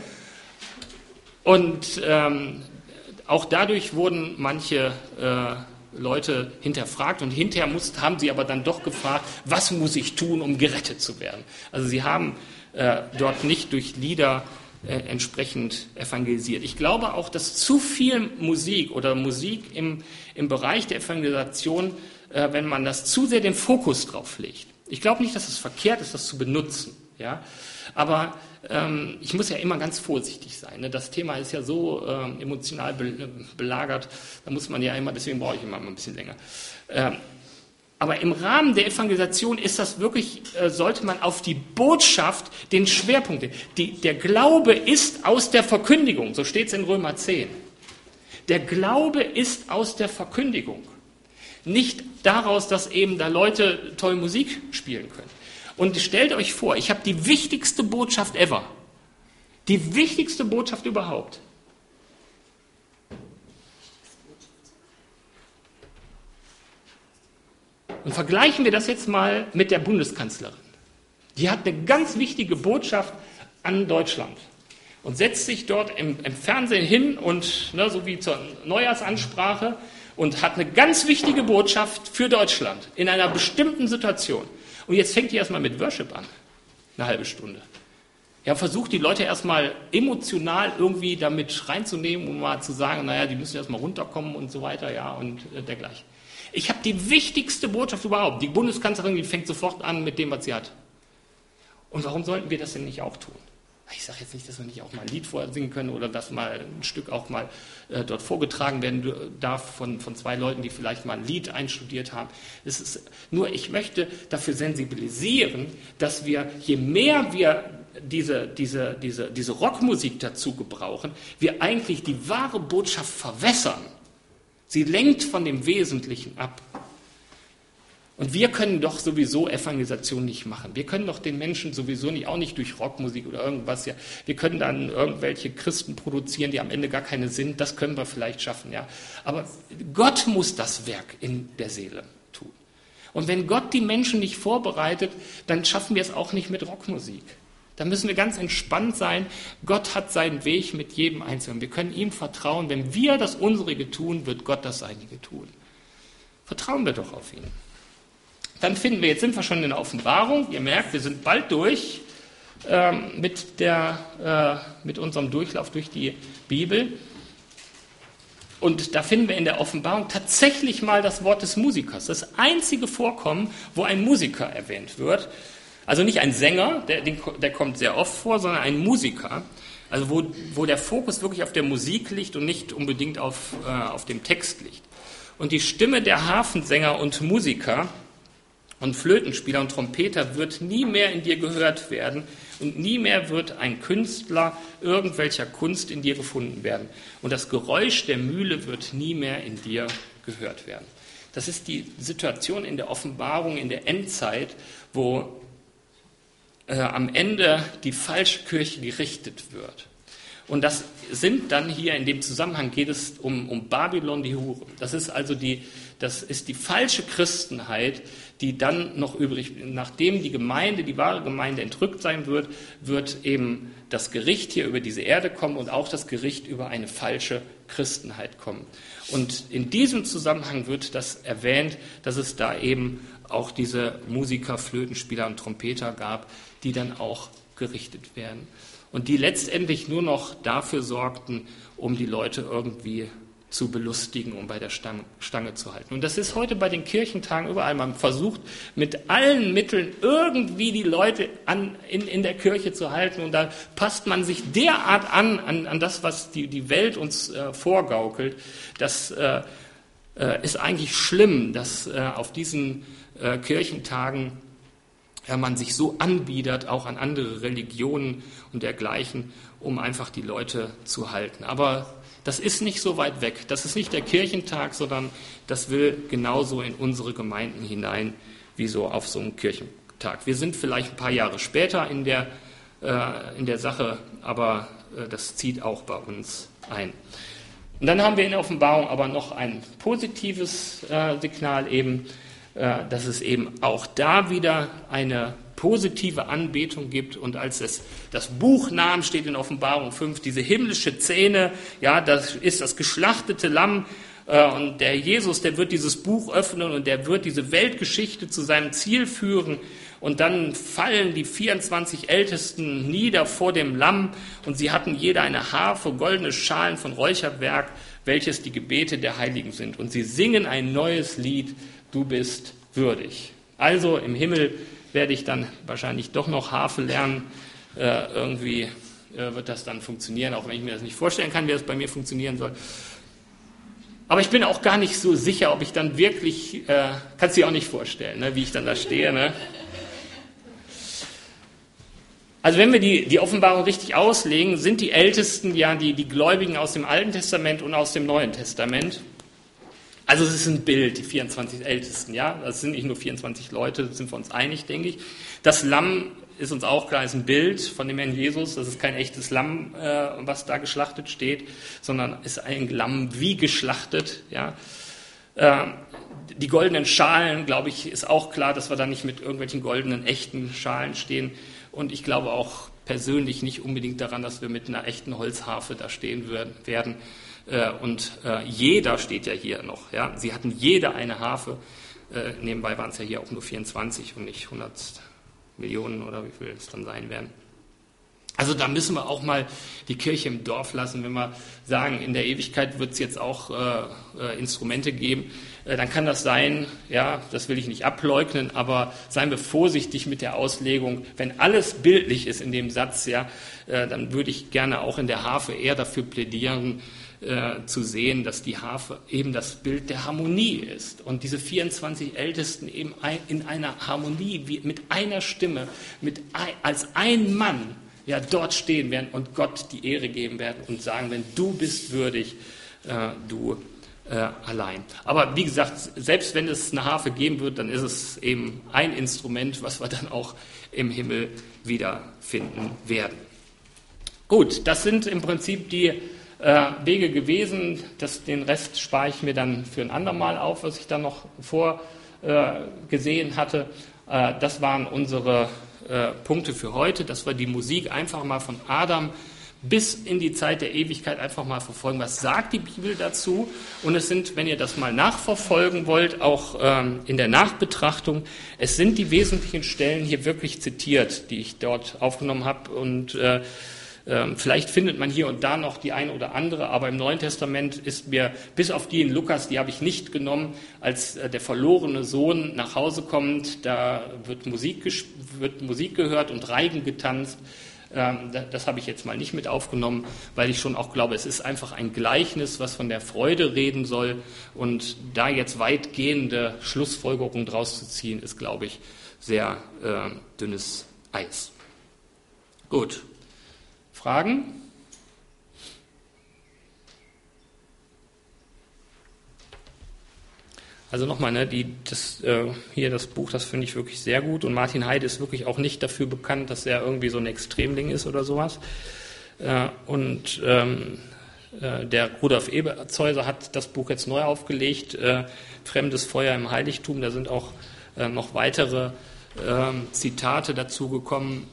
[SPEAKER 1] und ähm, auch dadurch wurden manche äh, Leute hinterfragt und hinterher mussten, haben sie aber dann doch gefragt, was muss ich tun, um gerettet zu werden? Also sie haben äh, dort nicht durch Lieder äh, entsprechend evangelisiert. Ich glaube auch, dass zu viel Musik oder Musik im, im Bereich der Evangelisation, äh, wenn man das zu sehr den Fokus drauf legt. Ich glaube nicht, dass es verkehrt ist, das zu benutzen. Ja? Aber ähm, ich muss ja immer ganz vorsichtig sein. Ne? Das Thema ist ja so ähm, emotional be- belagert, da muss man ja immer, deswegen brauche ich immer ein bisschen länger. Ähm, aber im Rahmen der Evangelisation ist das wirklich, äh, sollte man auf die Botschaft den Schwerpunkt legen. Die, der Glaube ist aus der Verkündigung, so steht es in Römer zehn. Der Glaube ist aus der Verkündigung. Nicht daraus, dass eben da Leute toll Musik spielen können. Und stellt euch vor, ich habe die wichtigste Botschaft ever. Die wichtigste Botschaft überhaupt. Und vergleichen wir das jetzt mal mit der Bundeskanzlerin. Die hat eine ganz wichtige Botschaft an Deutschland. Und setzt sich dort im, im Fernsehen hin und, ne, so wie zur Neujahrsansprache, und hat eine ganz wichtige Botschaft für Deutschland in einer bestimmten Situation. Und jetzt fängt die erstmal mit Worship an, eine halbe Stunde. Ja, versucht die Leute erstmal emotional irgendwie damit reinzunehmen, um mal zu sagen, naja, die müssen erstmal runterkommen und so weiter, ja, und äh, dergleichen. Ich habe die wichtigste Botschaft überhaupt. Die Bundeskanzlerin, die fängt sofort an mit dem, was sie hat. Und warum sollten wir das denn nicht auch tun? Ich sage jetzt nicht, dass wir nicht auch mal ein Lied vorher singen können oder dass mal ein Stück auch mal äh, dort vorgetragen werden darf von, von zwei Leuten, die vielleicht mal ein Lied einstudiert haben. Es ist, nur ich möchte dafür sensibilisieren, dass wir, je mehr wir diese, diese, diese, diese Rockmusik dazu gebrauchen, wir eigentlich die wahre Botschaft verwässern. Sie lenkt von dem Wesentlichen ab. Und wir können doch sowieso Evangelisation nicht machen. Wir können doch den Menschen sowieso nicht, auch nicht durch Rockmusik oder irgendwas. Ja. Wir können dann irgendwelche Christen produzieren, die am Ende gar keine sind. Das können wir vielleicht schaffen. Ja. Aber Gott muss das Werk in der Seele tun. Und wenn Gott die Menschen nicht vorbereitet, dann schaffen wir es auch nicht mit Rockmusik. Da müssen wir ganz entspannt sein. Gott hat seinen Weg mit jedem Einzelnen. Wir können ihm vertrauen. Wenn wir das Unsere tun, wird Gott das Seinige tun. Vertrauen wir doch auf ihn. Dann finden wir, jetzt sind wir schon in der Offenbarung. Ihr merkt, wir sind bald durch ähm, mit, der, äh, mit unserem Durchlauf durch die Bibel. Und da finden wir in der Offenbarung tatsächlich mal das Wort des Musikers. Das einzige Vorkommen, wo ein Musiker erwähnt wird. Also nicht ein Sänger, der, der kommt sehr oft vor, sondern ein Musiker. Also wo, wo der Fokus wirklich auf der Musik liegt und nicht unbedingt auf, äh, auf dem Text liegt. Und die Stimme der Harfensänger und Musiker und Flötenspieler und Trompeter wird nie mehr in dir gehört werden und nie mehr wird ein Künstler irgendwelcher Kunst in dir gefunden werden. Und das Geräusch der Mühle wird nie mehr in dir gehört werden. Das ist die Situation in der Offenbarung, in der Endzeit, wo äh, am Ende die falsche Kirche gerichtet wird. Und das sind dann hier, in dem Zusammenhang geht es um, um Babylon, die Hure. Das ist also die, das ist die falsche Christenheit, die dann noch übrig, nachdem die Gemeinde, die wahre Gemeinde entrückt sein wird, wird eben das Gericht hier über diese Erde kommen und auch das Gericht über eine falsche Christenheit kommen. Und in diesem Zusammenhang wird das erwähnt, dass es da eben auch diese Musiker, Flötenspieler und Trompeter gab, die dann auch gerichtet werden. Und die letztendlich nur noch dafür sorgten, um die Leute irgendwie zu belustigen, um bei der Stange, Stange zu halten. Und das ist heute bei den Kirchentagen überall. Man versucht mit allen Mitteln irgendwie die Leute an, in, in der Kirche zu halten. Und da passt man sich derart an, an, an das, was die, die Welt uns äh, vorgaukelt. Das äh, äh, ist eigentlich schlimm, dass äh, auf diesen äh, Kirchentagen ja, man sich so anbietet, auch an andere Religionen und dergleichen, um einfach die Leute zu halten. Aber das ist nicht so weit weg. Das ist nicht der Kirchentag, sondern das will genauso in unsere Gemeinden hinein, wie so auf so einem Kirchentag. Wir sind vielleicht ein paar Jahre später in der, äh, in der Sache, aber äh, das zieht auch bei uns ein. Und dann haben wir in der Offenbarung aber noch ein positives äh, Signal eben, äh, dass es eben auch da wieder eine positive Anbetung gibt und als es das Buch nahm, steht in Offenbarung fünf, diese himmlische Szene, ja, das ist das geschlachtete Lamm äh, und der Jesus, der wird dieses Buch öffnen und der wird diese Weltgeschichte zu seinem Ziel führen und dann fallen die vierundzwanzig Ältesten nieder vor dem Lamm und sie hatten jeder eine Harfe, goldene Schalen von Räucherwerk, welches die Gebete der Heiligen sind und sie singen ein neues Lied, du bist würdig. Also im Himmel werde ich dann wahrscheinlich doch noch Harfe lernen. Äh, irgendwie äh, wird das dann funktionieren, auch wenn ich mir das nicht vorstellen kann, wie das bei mir funktionieren soll. Aber ich bin auch gar nicht so sicher, ob ich dann wirklich, äh, kannst du dir auch nicht vorstellen, ne, wie ich dann da stehe. Ne? Also wenn wir die, die Offenbarung richtig auslegen, sind die Ältesten ja die, die Gläubigen aus dem Alten Testament und aus dem Neuen Testament. Also es ist ein Bild, die vierundzwanzig Ältesten, ja, das sind nicht nur vierundzwanzig Leute, da sind wir uns einig, denke ich. Das Lamm ist uns auch klar, ist ein Bild von dem Herrn Jesus, das ist kein echtes Lamm, äh, was da geschlachtet steht, sondern ist ein Lamm wie geschlachtet, ja. Äh, die goldenen Schalen, glaube ich, ist auch klar, dass wir da nicht mit irgendwelchen goldenen, echten Schalen stehen und ich glaube auch persönlich nicht unbedingt daran, dass wir mit einer echten Holzharfe da stehen werden. Und äh, jeder steht ja hier noch. Ja? Sie hatten jeder eine Harfe. Äh, nebenbei waren es ja hier auch nur vierundzwanzig und nicht hundert Millionen oder wie viel es dann sein werden. Also da müssen wir auch mal die Kirche im Dorf lassen. Wenn wir sagen, in der Ewigkeit wird es jetzt auch äh, äh, Instrumente geben, äh, dann kann das sein, ja, das will ich nicht ableugnen, aber seien wir vorsichtig mit der Auslegung. Wenn alles bildlich ist in dem Satz, ja, äh, dann würde ich gerne auch in der Harfe eher dafür plädieren, Äh, zu sehen, dass die Harfe eben das Bild der Harmonie ist und diese vierundzwanzig Ältesten eben ein, in einer Harmonie, wie, mit einer Stimme, mit ein, als ein Mann ja, dort stehen werden und Gott die Ehre geben werden und sagen, wenn du bist würdig, äh, du äh, allein. Aber wie gesagt, selbst wenn es eine Harfe geben wird, dann ist es eben ein Instrument, was wir dann auch im Himmel wiederfinden werden. Gut, das sind im Prinzip die Wege gewesen, das, den Rest spare ich mir dann für ein andermal auf, was ich dann noch vorgesehen äh, hatte. Äh, das waren unsere äh, Punkte für heute, dass wir die Musik einfach mal von Adam bis in die Zeit der Ewigkeit einfach mal verfolgen. Was sagt die Bibel dazu? Und es sind, wenn ihr das mal nachverfolgen wollt, auch ähm, in der Nachbetrachtung, es sind die wesentlichen Stellen hier wirklich zitiert, die ich dort aufgenommen habe. Und äh, äh, vielleicht findet man hier und da noch die eine oder andere, aber im Neuen Testament ist mir, bis auf die in Lukas, die habe ich nicht genommen, als äh, der verlorene Sohn nach Hause kommt, da wird Musik, ges- wird Musik gehört und Reigen getanzt. Das habe ich jetzt mal nicht mit aufgenommen, weil ich schon auch glaube, es ist einfach ein Gleichnis, was von der Freude reden soll. Und da jetzt weitgehende Schlussfolgerungen draus zu ziehen, ist, glaube ich, sehr äh, dünnes Eis. Gut. Fragen? Also nochmal, ne, die, das, äh, hier das Buch, das finde ich wirklich sehr gut. Und Martin Heide ist wirklich auch nicht dafür bekannt, dass er irgendwie so ein Extremling ist oder sowas. Äh, und ähm, äh, der Rudolf Eberzeuser hat das Buch jetzt neu aufgelegt, äh, Fremdes Feuer im Heiligtum. Da sind auch äh, noch weitere äh, Zitate dazu gekommen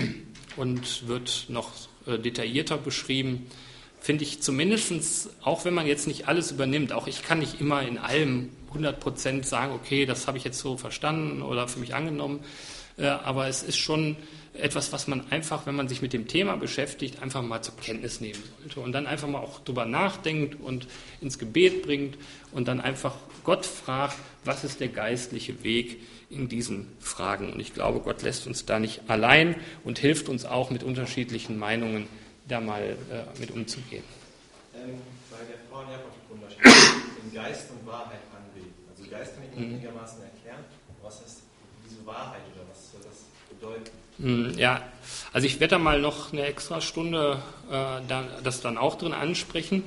[SPEAKER 1] und wird noch äh, detaillierter beschrieben. Finde ich zumindest, auch wenn man jetzt nicht alles übernimmt, auch ich kann nicht immer in allem hundert Prozent sagen, okay, das habe ich jetzt so verstanden oder für mich angenommen, äh, aber es ist schon etwas, was man einfach, wenn man sich mit dem Thema beschäftigt, einfach mal zur Kenntnis nehmen sollte und dann einfach mal auch drüber nachdenkt und ins Gebet bringt und dann einfach Gott fragt, was ist der geistliche Weg in diesen Fragen. Und ich glaube, Gott lässt uns da nicht allein und hilft uns auch mit unterschiedlichen Meinungen da mal äh, mit umzugehen.
[SPEAKER 2] Ähm, bei der Frauen-Jakob-Stunde steht in Geist und Wahrheit anbeten. Also Geist kann ich mir einigermaßen erklären. Was ist diese Wahrheit oder was soll das bedeuten?
[SPEAKER 1] Ja, also ich werde da mal noch eine extra Stunde äh, da, das dann auch drin ansprechen.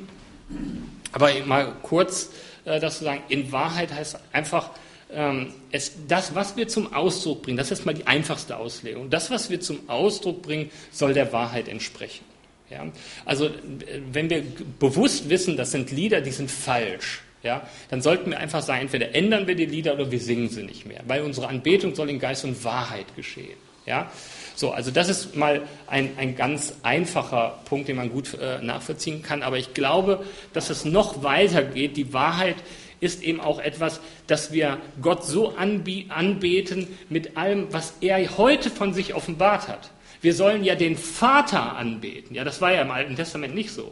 [SPEAKER 1] Aber mal kurz äh, das zu sagen, in Wahrheit heißt einfach, ähm, es, das, was wir zum Ausdruck bringen, das ist mal die einfachste Auslegung. Das, was wir zum Ausdruck bringen, soll der Wahrheit entsprechen. Ja, also wenn wir bewusst wissen, das sind Lieder, die sind falsch, ja, dann sollten wir einfach sagen, entweder ändern wir die Lieder oder wir singen sie nicht mehr, weil unsere Anbetung soll in Geist und Wahrheit geschehen. Ja, so, also das ist mal ein, ein ganz einfacher Punkt, den man gut äh, nachvollziehen kann, aber ich glaube, dass es noch weiter geht. Die Wahrheit ist eben auch etwas, dass wir Gott so anbie- anbeten mit allem, was er heute von sich offenbart hat. Wir sollen ja den Vater anbeten. Ja, das war ja im Alten Testament nicht so.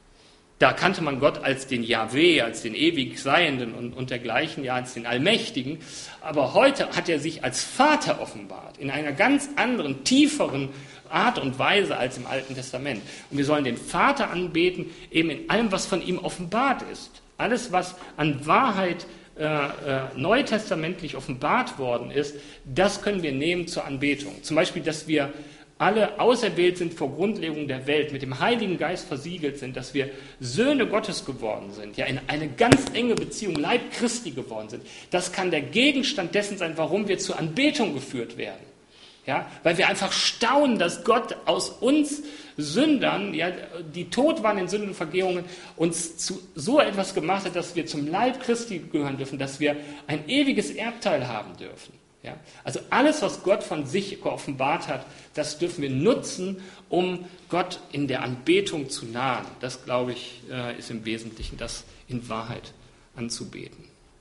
[SPEAKER 1] Da kannte man Gott als den Jahwe, als den ewig Seienden und, und dergleichen, ja, als den Allmächtigen. Aber heute hat er sich als Vater offenbart, in einer ganz anderen, tieferen Art und Weise als im Alten Testament. Und wir sollen den Vater anbeten, eben in allem, was von ihm offenbart ist. Alles, was an Wahrheit äh, äh, neutestamentlich offenbart worden ist, das können wir nehmen zur Anbetung. Zum Beispiel, dass wir alle auserwählt sind vor Grundlegung der Welt, mit dem Heiligen Geist versiegelt sind, dass wir Söhne Gottes geworden sind, ja, in eine ganz enge Beziehung, Leib Christi geworden sind. Das kann der Gegenstand dessen sein, warum wir zur Anbetung geführt werden. Ja, weil wir einfach staunen, dass Gott aus uns Sündern, ja, die tot waren in Sünden und Vergehungen, uns zu so etwas gemacht hat, dass wir zum Leib Christi gehören dürfen, dass wir ein ewiges Erbteil haben dürfen. Ja, also alles, was Gott von sich geoffenbart hat, das dürfen wir nutzen, um Gott in der Anbetung zu nahen. Das, glaube ich, ist im Wesentlichen das in Wahrheit anzubeten.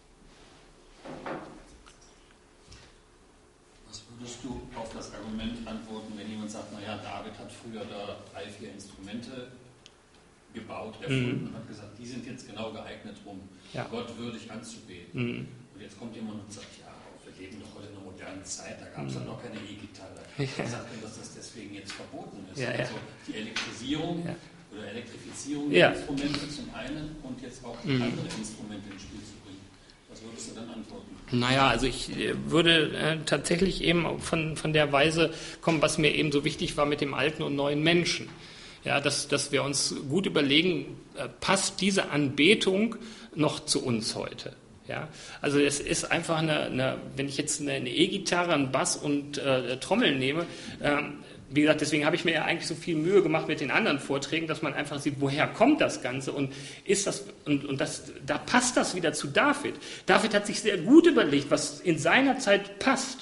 [SPEAKER 3] Was würdest du auf das Argument antworten, wenn jemand sagt, naja, David hat früher da drei, vier Instrumente gebaut, erfunden, mhm. hat gesagt, die sind jetzt genau geeignet, um ja. Gott würdig anzubeten. Mhm. Und jetzt kommt jemand und sagt, ja, wir leben doch heute in einer modernen Zeit, da gab es mhm. dann noch keine E-Gitarre. Ja. Wer sagt denn, dass das deswegen jetzt verboten ist? Ja, also die Elektrisierung ja. oder Elektrifizierung ja. der Instrumente zum einen und jetzt auch mhm. andere Instrumente ins Spiel zu bringen. Was würdest du dann antworten?
[SPEAKER 1] Naja, also ich würde äh, tatsächlich eben von, von der Weise kommen, was mir eben so wichtig war mit dem alten und neuen Menschen. Ja, dass, dass wir uns gut überlegen, äh, passt diese Anbetung noch zu uns heute? Ja, also es ist einfach eine, eine wenn ich jetzt eine, eine E-Gitarre, einen Bass und äh, Trommeln nehme, ähm, wie gesagt, deswegen habe ich mir ja eigentlich so viel Mühe gemacht mit den anderen Vorträgen, dass man einfach sieht, woher kommt das Ganze und ist das und, und das, da passt das wieder zu David. David hat sich sehr gut überlegt, was in seiner Zeit passt.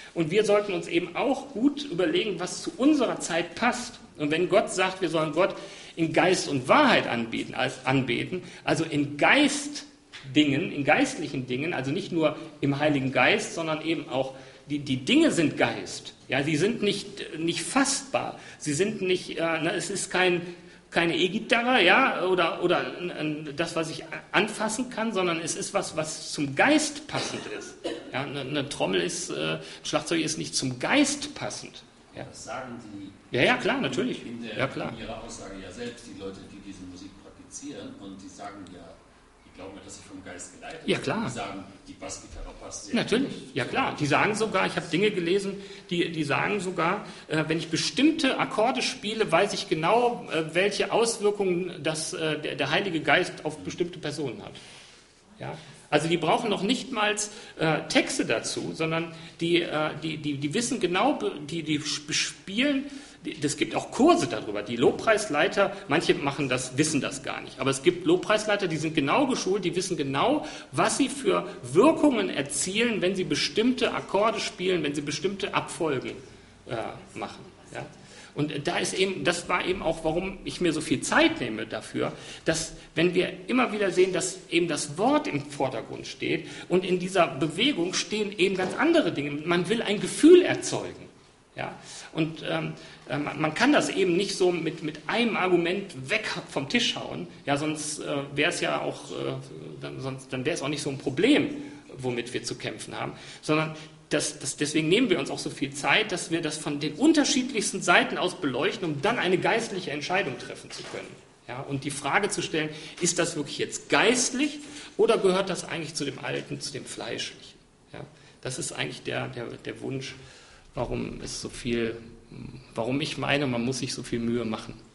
[SPEAKER 1] Und wir sollten uns eben auch gut überlegen, was zu unserer Zeit passt. Und wenn Gott sagt, wir sollen Gott in Geist und Wahrheit anbeten, als anbeten, also in Geistdingen, in geistlichen Dingen, also nicht nur im Heiligen Geist, sondern eben auch die, die Dinge sind Geist. Ja, sie sind nicht, nicht fassbar. Sie sind nicht, äh, ne, es ist kein keine E-Gitarre, ja, oder, oder das, was ich anfassen kann, sondern es ist was, was zum Geist passend ist. Ja, eine, eine Trommel ist, äh, ein Schlagzeug ist nicht zum Geist passend. Ja.
[SPEAKER 3] Das sagen die.
[SPEAKER 1] Ja, ja, klar, natürlich.
[SPEAKER 3] In, der,
[SPEAKER 1] ja, klar.
[SPEAKER 3] in ihrer Aussage ja selbst, die Leute, die diese Musik praktizieren, und die sagen ja, ich glaube, dass sie vom Geist geleitet
[SPEAKER 1] ja, klar.
[SPEAKER 3] Die sagen, die Bassgitarre passt sehr
[SPEAKER 1] Natürlich,
[SPEAKER 3] gut.
[SPEAKER 1] ja klar. Die sagen sogar, ich habe Dinge gelesen, die, die sagen sogar, äh, wenn ich bestimmte Akkorde spiele, weiß ich genau, äh, welche Auswirkungen das, äh, der, der Heilige Geist auf bestimmte Personen hat. Ja? Also die brauchen noch nicht mal äh, Texte dazu, sondern die, äh, die, die, die wissen genau, die, die bespielen. Es gibt auch Kurse darüber. Die Lobpreisleiter, manche machen das, wissen das gar nicht. Aber es gibt Lobpreisleiter, die sind genau geschult, die wissen genau, was sie für Wirkungen erzielen, wenn sie bestimmte Akkorde spielen, wenn sie bestimmte Abfolgen äh, machen. Ja? Und da ist eben, das war eben auch, warum ich mir so viel Zeit nehme dafür, dass wenn wir immer wieder sehen, dass eben das Wort im Vordergrund steht und in dieser Bewegung stehen eben ganz andere Dinge. Man will ein Gefühl erzeugen. Ja? Und ähm, man kann das eben nicht so mit, mit einem Argument weg vom Tisch hauen, ja, sonst äh, wäre es ja auch, äh, dann, sonst, dann wäre es auch nicht so ein Problem, womit wir zu kämpfen haben, sondern das, das, deswegen nehmen wir uns auch so viel Zeit, dass wir das von den unterschiedlichsten Seiten aus beleuchten, um dann eine geistliche Entscheidung treffen zu können. Ja, und die Frage zu stellen, ist das wirklich jetzt geistlich oder gehört das eigentlich zu dem Alten, zu dem Fleischlichen? Ja, das ist eigentlich der, der, der Wunsch, warum es so viel, warum ich meine, man muss sich so viel Mühe machen.